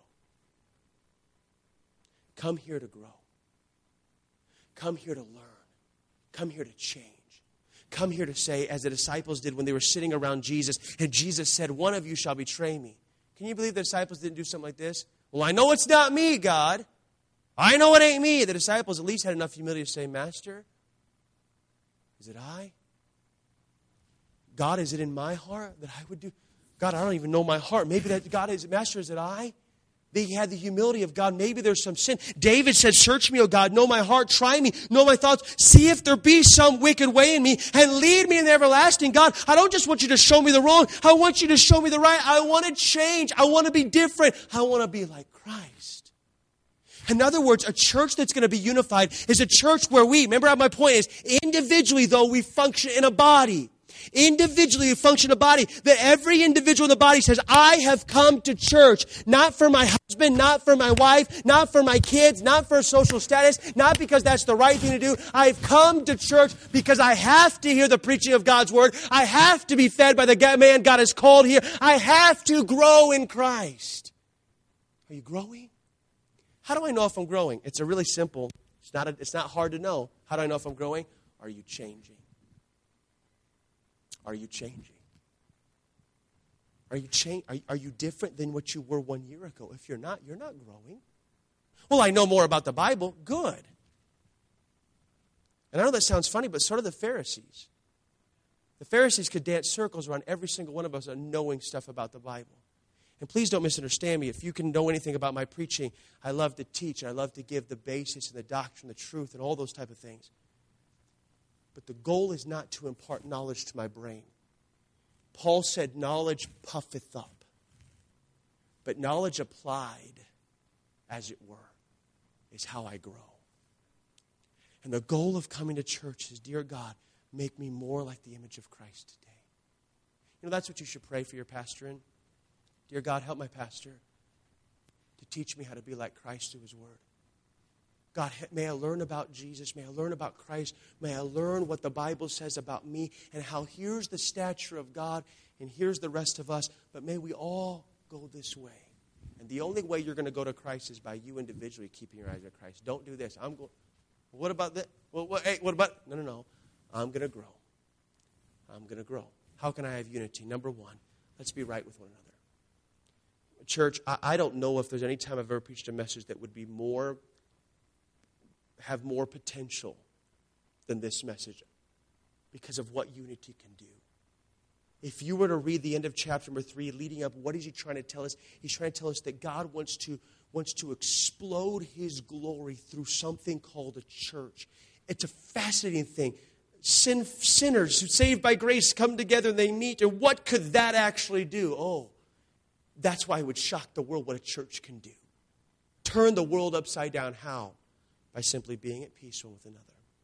Come here to grow. Come here to learn. Come here to change. Come here to say, as the disciples did when they were sitting around Jesus, and Jesus said, one of you shall betray me. Can you believe the disciples didn't do something like this? Well, I know it's not me, God. I know it ain't me. The disciples at least had enough humility to say, Master, is it I? God, is it in my heart that I would do? God, I don't even know my heart. Maybe that God is, Master, is it I? They had the humility of God. Maybe there's some sin. David said, search me, O God. Know my heart. Try me. Know my thoughts. See if there be some wicked way in me and lead me in the everlasting. God, I don't just want you to show me the wrong. I want you to show me the right. I want to change. I want to be different. I want to be like Christ. In other words, a church that's going to be unified is a church where remember my point is, individually though, we function in a body. Individually, we function a body. That every individual in the body says, I have come to church, not for my husband, not for my wife, not for my kids, not for social status, not because that's the right thing to do. I've come to church because I have to hear the preaching of God's word. I have to be fed by the man God has called here. I have to grow in Christ. Are you growing? How do I know if I'm growing? It's a really simple, it's not hard to know. How do I know if I'm growing? Are you changing? Are you changing? Are you different than what you were 1 year ago? If you're not growing. Well, I know more about the Bible. Good. And I know that sounds funny, but so do the Pharisees. The Pharisees could dance circles around every single one of us on knowing stuff about the Bible. And please don't misunderstand me. If you can know anything about my preaching, I love to teach. I love to give the basis and the doctrine, the truth, and all those type of things. But the goal is not to impart knowledge to my brain. Paul said, knowledge puffeth up. But knowledge applied, as it were, is how I grow. And the goal of coming to church is, dear God, make me more like the image of Christ today. That's what you should pray for your pastor in. Dear God, help my pastor to teach me how to be like Christ through his word. God, may I learn about Jesus. May I learn about Christ. May I learn what the Bible says about me and how here's the stature of God and here's the rest of us. But may we all go this way. And the only way you're going to go to Christ is by you individually keeping your eyes on Christ. Don't do this. What about that? Well, what about? No. I'm going to grow. I'm going to grow. How can I have unity? Number one, let's be right with one another. Church, I don't know if there's any time I've ever preached a message that would be have more potential than this message because of what unity can do. If you were to read the end of chapter number 3, leading up, what is he trying to tell us? He's trying to tell us that God wants to explode his glory through something called a church. It's a fascinating thing. Sinners who saved by grace come together and they meet. And what could that actually do? Oh, that's why it would shock the world what a church can do. Turn the world upside down. How? By simply being at peace one with another.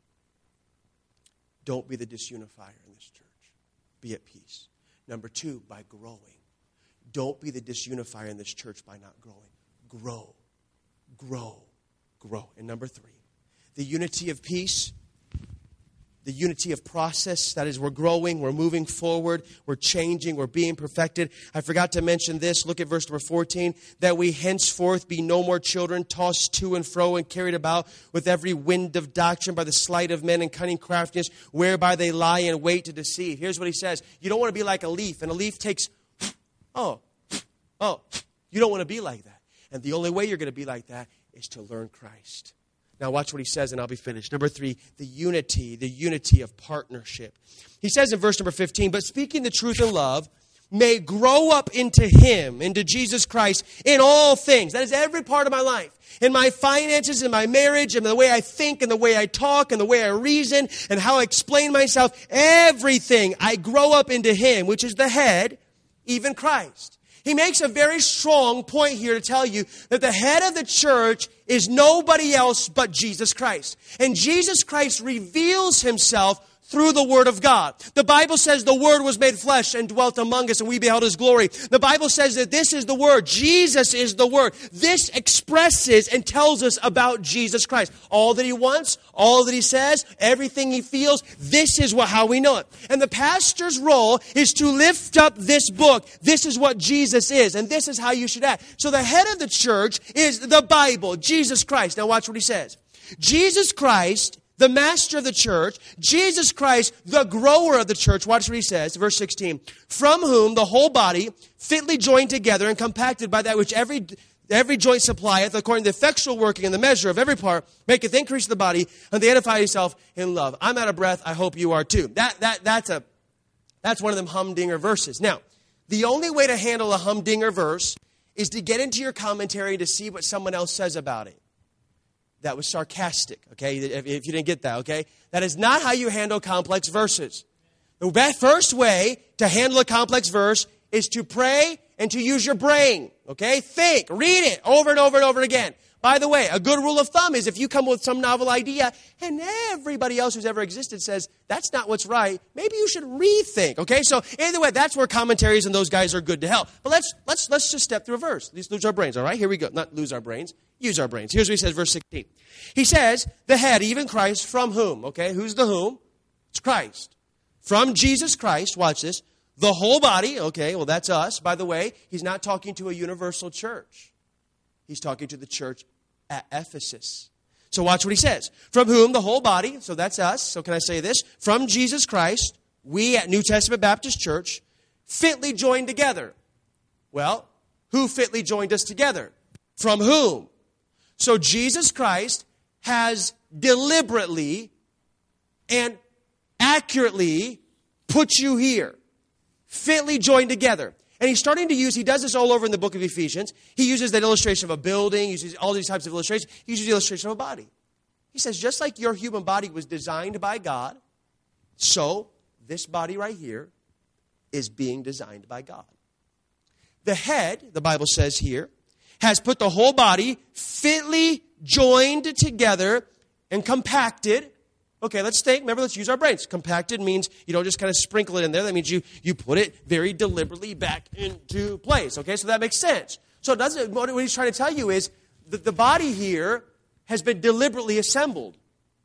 Don't be the disunifier in this church. Be at peace. Number 2, by growing. Don't be the disunifier in this church by not growing. Grow. Grow. Grow. And number 3, the unity of peace the unity of process. That is, we're growing, we're moving forward, we're changing, we're being perfected. I forgot to mention this. Look at verse number 14. That we henceforth be no more children, tossed to and fro and carried about with every wind of doctrine by the sleight of men and cunning craftiness, whereby they lie in wait to deceive. Here's what he says. You don't want to be like a leaf, and a leaf takes, oh. You don't want to be like that. And the only way you're going to be like that is to learn Christ. Now watch what he says, and I'll be finished. Number 3, the unity of partnership. He says in verse number 15, but speaking the truth in love may grow up into him, into Jesus Christ, in all things. That is every part of my life. In my finances, in my marriage, in the way I think, and the way I talk, and the way I reason, and how I explain myself. Everything I grow up into him, which is the head, even Christ. He makes a very strong point here to tell you that the head of the church is nobody else but Jesus Christ. And Jesus Christ reveals himself through the Word of God. The Bible says the Word was made flesh and dwelt among us, and we beheld his glory. The Bible says that this is the Word. Jesus is the Word. This expresses and tells us about Jesus Christ. All that he wants, all that he says, everything he feels, this is how we know it. And the pastor's role is to lift up this book. This is what Jesus is, and this is how you should act. So the head of the church is the Bible, Jesus Christ. Now watch what he says. Jesus Christ, the master of the church, Jesus Christ, the grower of the church. Watch what he says, verse 16. From whom the whole body, fitly joined together and compacted by that which every joint supplieth, according to the effectual working in the measure of every part, maketh increase of the body, and they edify himself in love. I'm out of breath. I hope you are too. That's one of them humdinger verses. Now, the only way to handle a humdinger verse is to get into your commentary to see what someone else says about it. That was sarcastic, okay, if you didn't get that, okay? That is not how you handle complex verses. The first way to handle a complex verse is to pray and to use your brain, okay? Think, read it over and over and over again. By the way, a good rule of thumb is if you come with some novel idea and everybody else who's ever existed says, that's not what's right, maybe you should rethink, okay? So either way, that's where commentaries and those guys are good to help. But let's just step through a verse. Let's lose our brains, all right? Here we go. Not lose our brains, use our brains. Here's what he says, verse 16. He says, the head, even Christ, from whom, okay? Who's the whom? It's Christ. From Jesus Christ, watch this, the whole body, okay, well that's us. By the way, he's not talking to a universal church. He's talking to the church at Ephesus. So watch what he says. From whom the whole body, so that's us. So can I say this? From Jesus Christ, we at New Testament Baptist Church, fitly joined together. Well, who fitly joined us together? From whom? So Jesus Christ has deliberately and accurately put you here. Fitly joined together. And he's starting to he does this all over in the book of Ephesians. He uses that illustration of a building, he uses all these types of illustrations. He uses the illustration of a body. He says, just like your human body was designed by God, so this body right here is being designed by God. The head, the Bible says here, has put the whole body fitly joined together and compacted. Okay, let's think. Remember, let's use our brains. Compacted means you don't just kind of sprinkle it in there. That means you put it very deliberately back into place. Okay, so that makes sense. So what he's trying to tell you is that the body here has been deliberately assembled.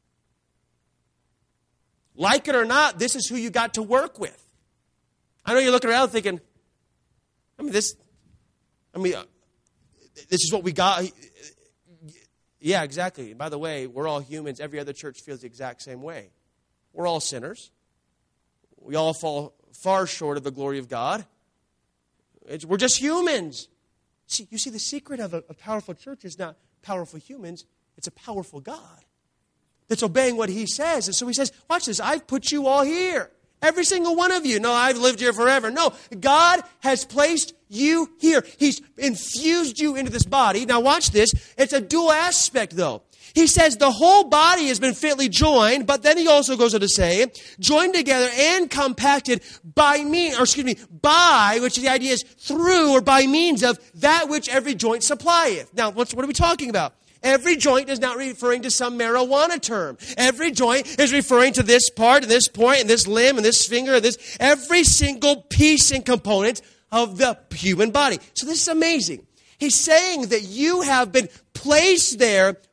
Like it or not, this is who you got to work with. I know you're looking around thinking, this is what we got. Yeah, exactly. By the way, we're all humans. Every other church feels the exact same way. We're all sinners. We all fall far short of the glory of God. We're just humans. You see, the secret of a powerful church is not powerful humans. It's a powerful God that's obeying what he says. And so he says, watch this, I've put you all here. Every single one of you. No, I've lived here forever. No, God has placed you here. He's infused you into this body. Now watch this. It's a dual aspect though. He says the whole body has been fitly joined, but then he also goes on to say, joined together and compacted by, which the idea is through or by means of that which every joint supplieth. Now, what are we talking about? Every joint is not referring to some marijuana term. Every joint is referring to this part, and this point, and this limb, and this finger, and this, every single piece and component of the human body. So this is amazing. He's saying that you have been placed there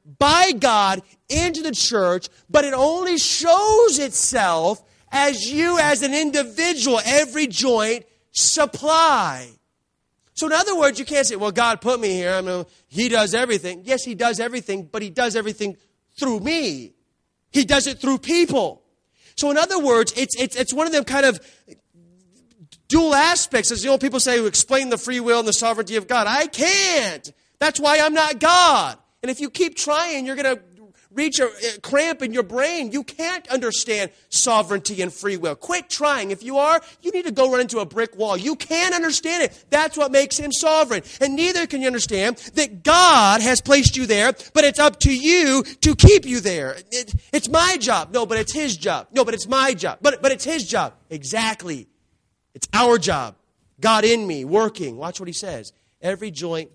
by God into the church, but it only shows itself as you as an individual, every joint supply. So in other words, you can't say, well, God put me here. I mean, He does everything. Yes, He does everything, but He does everything through me. He does it through people. So in other words, it's one of them kind of dual aspects. As people say, explain the free will and the sovereignty of God. I can't. That's why I'm not God. And if you keep trying, you're going to reach a cramp in your brain. You can't understand sovereignty and free will. Quit trying. If you are, you need to go run into a brick wall. You can't understand it. That's what makes Him sovereign. And neither can you understand that God has placed you there, but it's up to you to keep you there. It's my job. No, but it's His job. No, but it's my job. But it's His job. Exactly. It's our job. God in me, working. Watch what He says. Every joint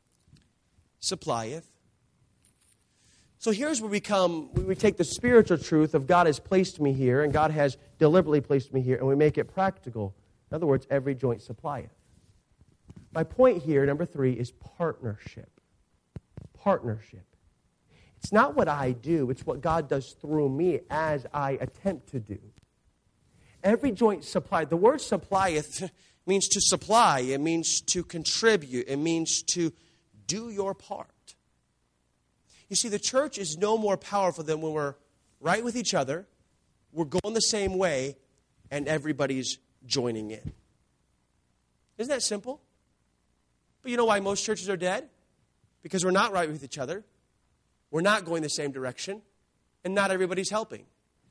supplieth. So here's where we take the spiritual truth of God has placed me here, and God has deliberately placed me here, and we make it practical. In other words, every joint supplieth. My point here, number 3, is partnership. Partnership. It's not what I do, it's what God does through me as I attempt to do. Every joint supplieth. The word supplieth means to supply. It means to contribute. It means to do your part. You see, the church is no more powerful than when we're right with each other, we're going the same way, and everybody's joining in. Isn't that simple? But you know why most churches are dead? Because we're not right with each other, we're not going the same direction, and not everybody's helping.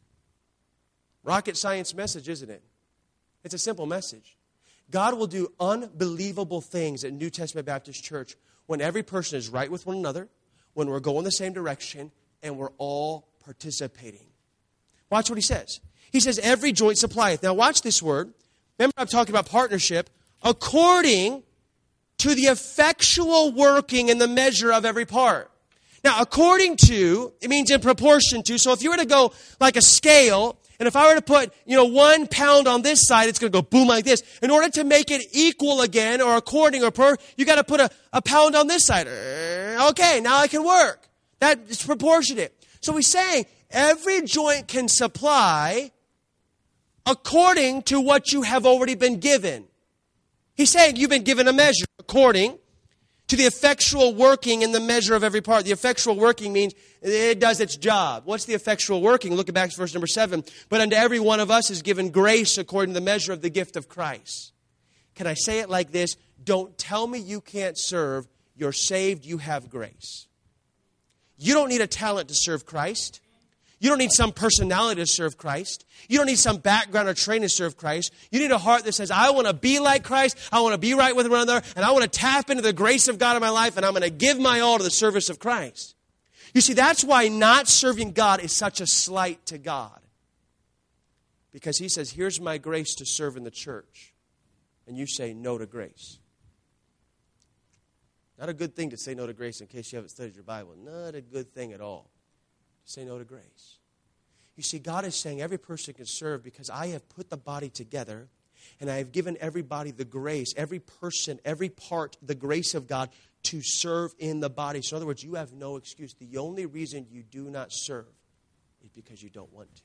Rocket science message, isn't it? It's a simple message. God will do unbelievable things at New Testament Baptist Church when every person is right with one another, when we're going the same direction, and we're all participating. Watch what He says. He says, every joint supplieth. Now watch this word. Remember I'm talking about partnership. According to the effectual working in the measure of every part. Now, according to, it means in proportion to. So if you were to go like a scale, and if I were to put, 1 pound on this side, it's going to go boom like this. In order to make it equal again, or according, or per, you got to put a pound on this side. Okay, now it can work. That is proportionate. So he's saying every joint can supply according to what you have already been given. He's saying you've been given a measure according to the effectual working in the measure of every part. The effectual working means it does its job. What's the effectual working? Look back to verse number 7. But unto every one of us is given grace according to the measure of the gift of Christ. Can I say it like this? Don't tell me you can't serve. You're saved. You have grace. You don't need a talent to serve Christ. You don't need some personality to serve Christ. You don't need some background or training to serve Christ. You need a heart that says, I want to be like Christ. I want to be right with one another. And I want to tap into the grace of God in my life. And I'm going to give my all to the service of Christ. You see, that's why not serving God is such a slight to God. Because He says, here's my grace to serve in the church. And you say no to grace. Not a good thing to say no to grace in case you haven't studied your Bible. Not a good thing at all. Say no to grace. You see, God is saying every person can serve because I have put the body together and I have given everybody the grace, every person, every part, the grace of God to serve in the body. So in other words, you have no excuse. The only reason you do not serve is because you don't want to.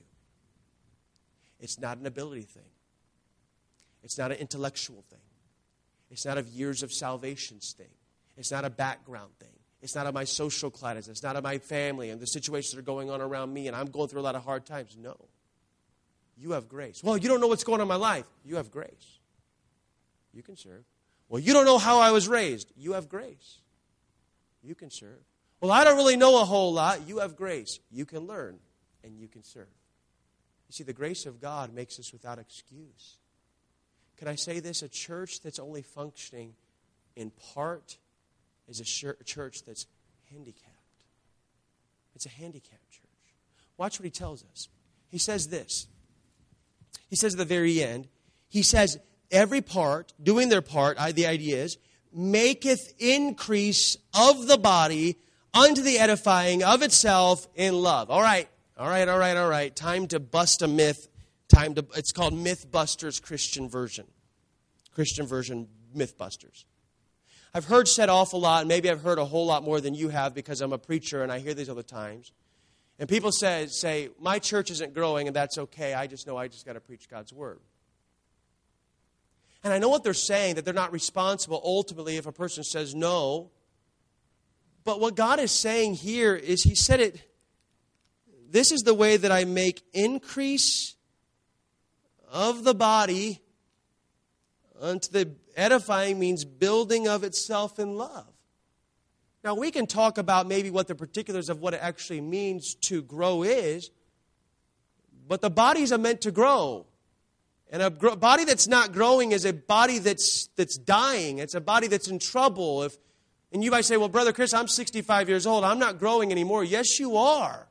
It's not an ability thing. It's not an intellectual thing. It's not a years of salvations thing. It's not a background thing. It's not of my social status. It's not of my family and the situations that are going on around me and I'm going through a lot of hard times. No. You have grace. Well, you don't know what's going on in my life. You have grace. You can serve. Well, you don't know how I was raised. You have grace. You can serve. Well, I don't really know a whole lot. You have grace. You can learn and you can serve. You see, the grace of God makes us without excuse. Can I say this? A church that's only functioning in part is a church that's handicapped. It's a handicapped church. Watch what he tells us. He says this. He says at the very end, he says, every part, doing their part, the idea is, maketh increase of the body unto the edifying of itself in love. All right. Time to bust a myth. It's called Mythbusters Christian version. Christian version Mythbusters. I've heard said awful lot, and maybe I've heard a whole lot more than you have because I'm a preacher and I hear these all the times. And people say, my church isn't growing and that's okay. I just know I just got to preach God's word. And I know what they're saying, that they're not responsible ultimately if a person says no. But what God is saying here is He said it, this is the way that I make increase of the body unto the edifying means building of itself in love. Now, we can talk about maybe what the particulars of what it actually means to grow is, but the bodies are meant to grow. And a body that's not growing is a body that's dying. It's a body that's in trouble. And you might say, well, Brother Chris, I'm 65 years old. I'm not growing anymore. Yes, you are.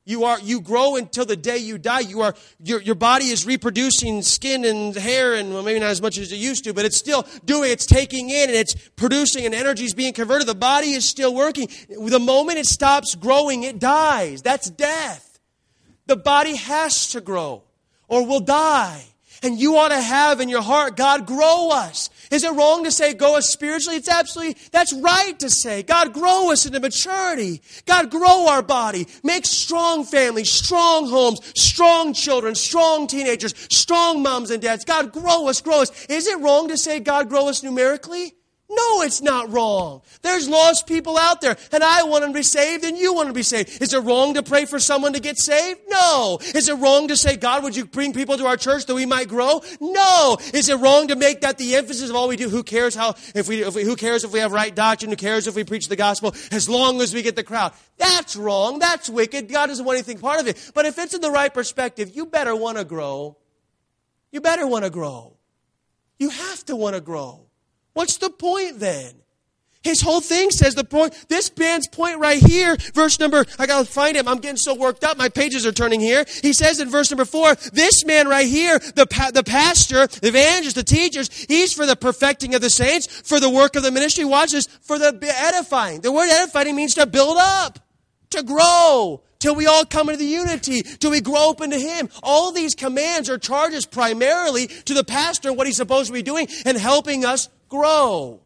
You grow until the day you die. Your body is reproducing skin and hair, and well, maybe not as much as it used to, but it's still doing, it's taking in, and it's producing, and energy is being converted. The body is still working. The moment it stops growing, it dies. That's death. The body has to grow or will die. And you ought to have in your heart, God, grow us. Is it wrong to say grow us spiritually? That's right to say. God, grow us into maturity. God, grow our body. Make strong families, strong homes, strong children, strong teenagers, strong moms and dads. God, grow us, grow us. Is it wrong to say, God, grow us numerically? No, it's not wrong. There's lost people out there, and I want them to be saved, and you want them to be saved. Is it wrong to pray for someone to get saved? No. Is it wrong to say, God, would you bring people to our church that we might grow? No. Is it wrong to make that the emphasis of all we do? Who cares who cares if we have right doctrine? Who cares if we preach the gospel? As long as we get the crowd. That's wrong. That's wicked. God doesn't want anything part of it. But if it's in the right perspective, you better want to grow. You better want to grow. You have to want to grow. What's the point then? His whole thing says the point, this man's point right here, verse number, I got to find him. I'm getting so worked up. My pages are turning here. He says in verse number 4, this man right here, the pastor, the evangelist, the teachers, he's for the perfecting of the saints, for the work of the ministry. Watch this, for the edifying. The word edifying means to build up, to grow, till we all come into the unity, till we grow up into Him. All these commands are charges primarily to the pastor, what he's supposed to be doing, and helping us grow.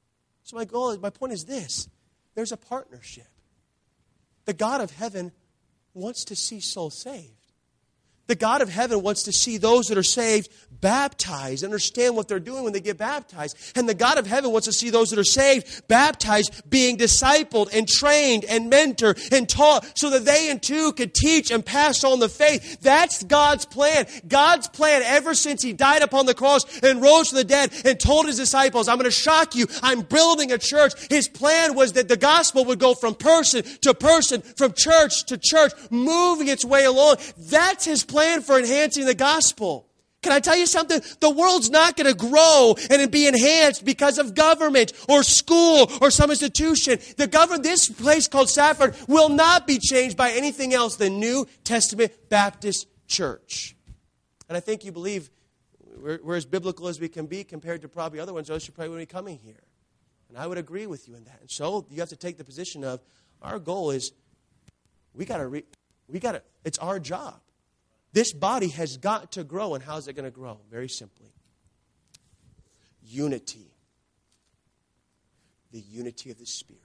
So my point is this. There's a partnership. The God of heaven wants to see souls saved. The God of heaven wants to see those that are saved baptized, understand what they're doing when they get baptized. And the God of heaven wants to see those that are saved baptized, being discipled and trained and mentored and taught so that they too could teach and pass on the faith. That's God's plan. God's plan ever since He died upon the cross and rose from the dead and told His disciples, I'm going to shock you, I'm building a church. His plan was that the gospel would go from person to person, from church to church, moving its way along. That's His plan for enhancing the gospel. Can I tell you something? The world's not going to grow and be enhanced because of government or school or some institution. This place called Safford will not be changed by anything else than New Testament Baptist Church. And I think you believe we're as biblical as we can be compared to probably other ones. Those should probably be coming here. And I would agree with you in that. And so you have to take the position of our goal is it's our job. This body has got to grow. And how is it going to grow? Very simply. Unity. The unity of the Spirit.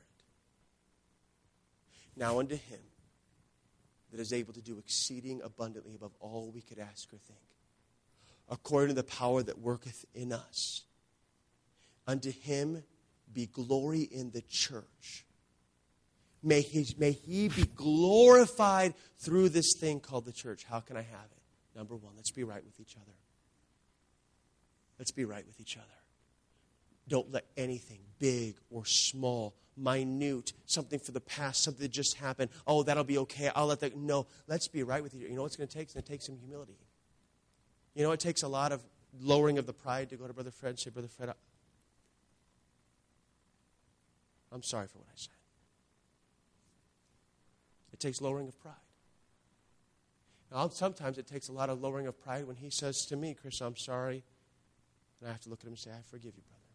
Now unto Him that is able to do exceeding abundantly above all we could ask or think, according to the power that worketh in us. Unto Him be glory in the church. May He be glorified through this thing called the church. How can I have it? Number one, let's be right with each other. Let's be right with each other. Don't let anything, big or small, minute, something for the past, something that just happened, oh, that'll be okay, I'll let that, no, let's be right with each other. You know what it's going to take? It's going to take some humility. You know, it takes a lot of lowering of the pride to go to Brother Fred and say, Brother Fred, I'm sorry for what I said. It takes lowering of pride. Now, sometimes it takes a lot of lowering of pride when he says to me, Chris, I'm sorry. And I have to look at him and say, I forgive you, brother.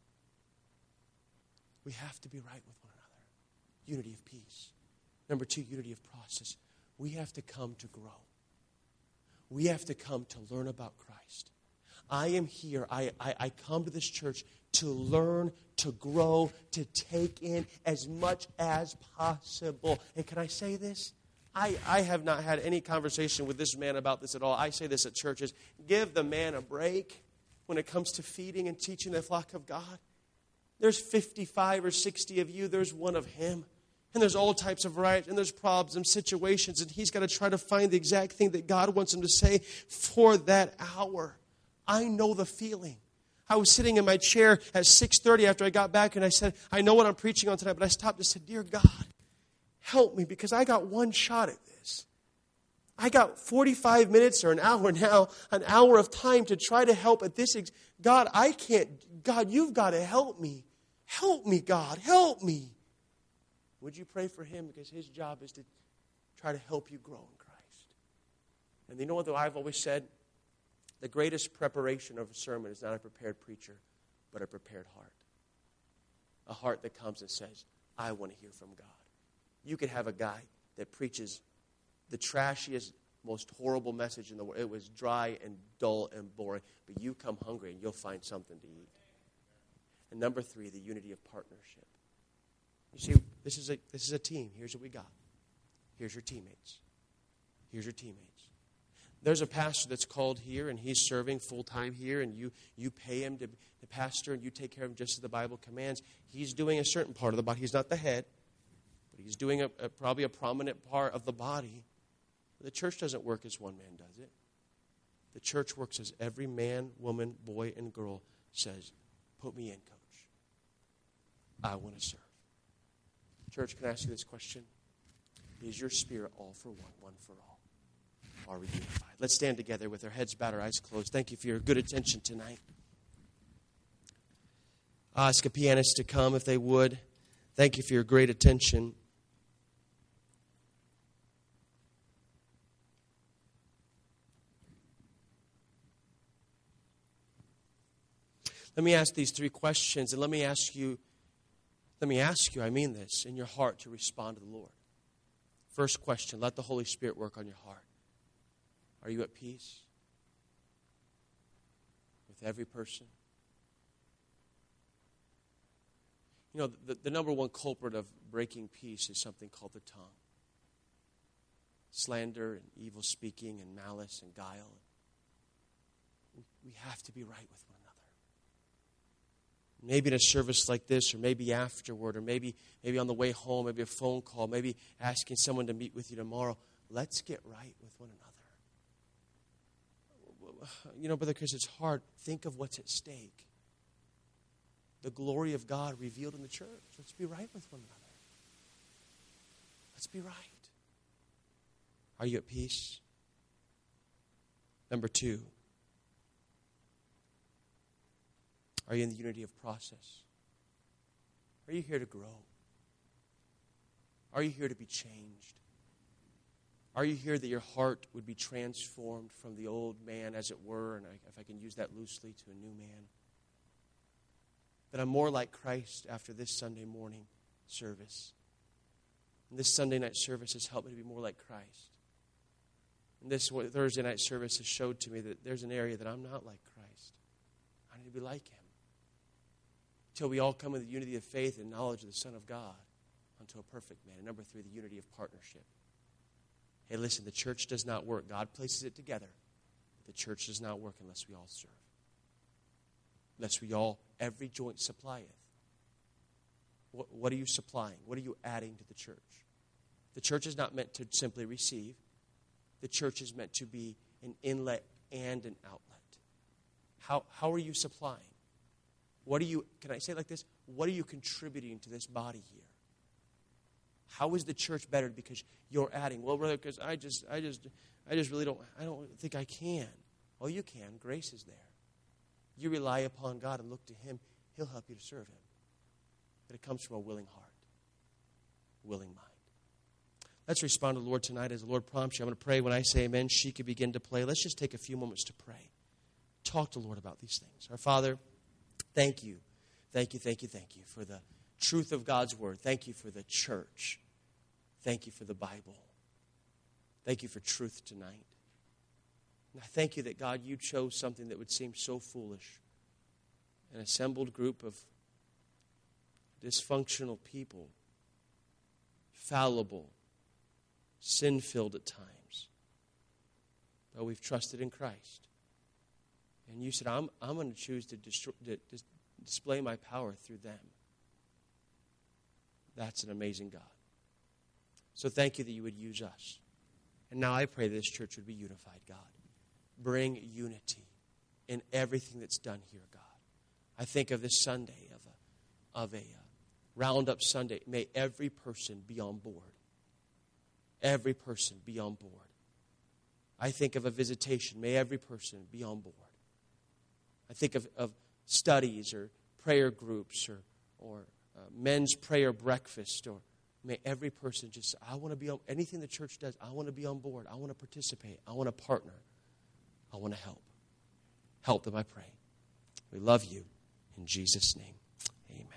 We have to be right with one another. Unity of peace. Number two, unity of process. We have to come to grow. We have to come to learn about Christ. I am here. I come to this church to learn, to grow, to take in as much as possible. And can I say this? I have not had any conversation with this man about this at all. I say this at churches. Give the man a break when it comes to feeding and teaching the flock of God. There's 55 or 60 of you. There's one of him. And there's all types of varieties, and there's problems and situations, and he's got to try to find the exact thing that God wants him to say for that hour. I know the feeling. I was sitting in my chair at 6:30 after I got back, and I said, I know what I'm preaching on tonight, but I stopped and said, Dear God, help me, because I got one shot at this. I got 45 minutes or an hour now, an hour of time to try to help at this. God, I can't. God, you've got to help me. Help me, God, help me. Would you pray for him? Because his job is to try to help you grow in Christ. And you know what, though, I've always said, the greatest preparation of a sermon is not a prepared preacher, but a prepared heart. A heart that comes and says, I want to hear from God. You could have a guy that preaches the trashiest, most horrible message in the world. It was dry and dull and boring, but you come hungry and you'll find something to eat. And number 3, the unity of partnership. You see, this is a team. Here's what we got. Here's your teammates. Here's your teammates. There's a pastor that's called here, and he's serving full-time here, and you pay him to the pastor, and you take care of him just as the Bible commands. He's doing a certain part of the body. He's not the head, but he's doing probably a prominent part of the body. The church doesn't work as one man does it. The church works as every man, woman, boy, and girl says, put me in, coach. I want to serve. Church, can I ask you this question? Is your spirit all for one, one for all? Are we unified? Let's stand together with our heads bowed, our eyes closed. Thank you for your good attention tonight. I'll ask a pianist to come if they would. Thank you for your great attention. Let me ask these 3 questions, and let me ask you, I mean this, in your heart to respond to the Lord. First question, let the Holy Spirit work on your heart. Are you at peace with every person? You know, the number one culprit of breaking peace is something called the tongue. Slander and evil speaking and malice and guile. We have to be right with one another. Maybe in a service like this, or maybe afterward, or maybe on the way home, maybe a phone call, maybe asking someone to meet with you tomorrow. Let's get right with one another. You know, Brother Chris, it's hard. Think of what's at stake. The glory of God revealed in the church. Let's be right with one another. Let's be right. Are you at peace? Number 2. Are you in the unity of process? Are you here to grow? Are you here to be changed? Are you here that your heart would be transformed from the old man, as it were, and if I can use that loosely, to a new man? That I'm more like Christ after this Sunday morning service. And this Sunday night service has helped me to be more like Christ. And this Thursday night service has showed to me that there's an area that I'm not like Christ. I need to be like him. Until we all come in the unity of faith and knowledge of the Son of God unto a perfect man. And number 3, the unity of partnership. Hey, listen, the church does not work. God places it together. The church does not work unless we all serve. Unless we all, every joint supplieth. What are you supplying? What are you adding to the church? The church is not meant to simply receive. The church is meant to be an inlet and an outlet. How are you supplying? What are you, can I say it like this? What are you contributing to this body here? How is the church better because you're adding? Well, brother, because I just really don't think I can. Oh, you can. Grace is there. You rely upon God and look to him. He'll help you to serve him. But it comes from a willing heart, willing mind. Let's respond to the Lord tonight as the Lord prompts you. I'm going to pray. When I say amen, she can begin to play. Let's just take a few moments to pray. Talk to the Lord about these things. Our Father, thank you. Thank you for the truth of God's word. Thank you for the church. Thank you for the Bible. Thank you for truth tonight. And I thank you that, God, you chose something that would seem so foolish an assembled group of dysfunctional people, fallible, sin-filled at times. But we've trusted in Christ. And you said, I'm going to choose to display my power through them. That's an amazing God. So thank you that you would use us. And now I pray that this church would be unified, God. Bring unity in everything that's done here, God. I think of this Sunday, of a Roundup Sunday. May every person be on board. Every person be on board. I think of a visitation. May every person be on board. I think of studies or prayer groups or men's prayer breakfast, or may every person just, I want to be on, anything the church does, I want to be on board. I want to participate. I want to partner. I want to help. Help them, I pray. We love you. In Jesus' name.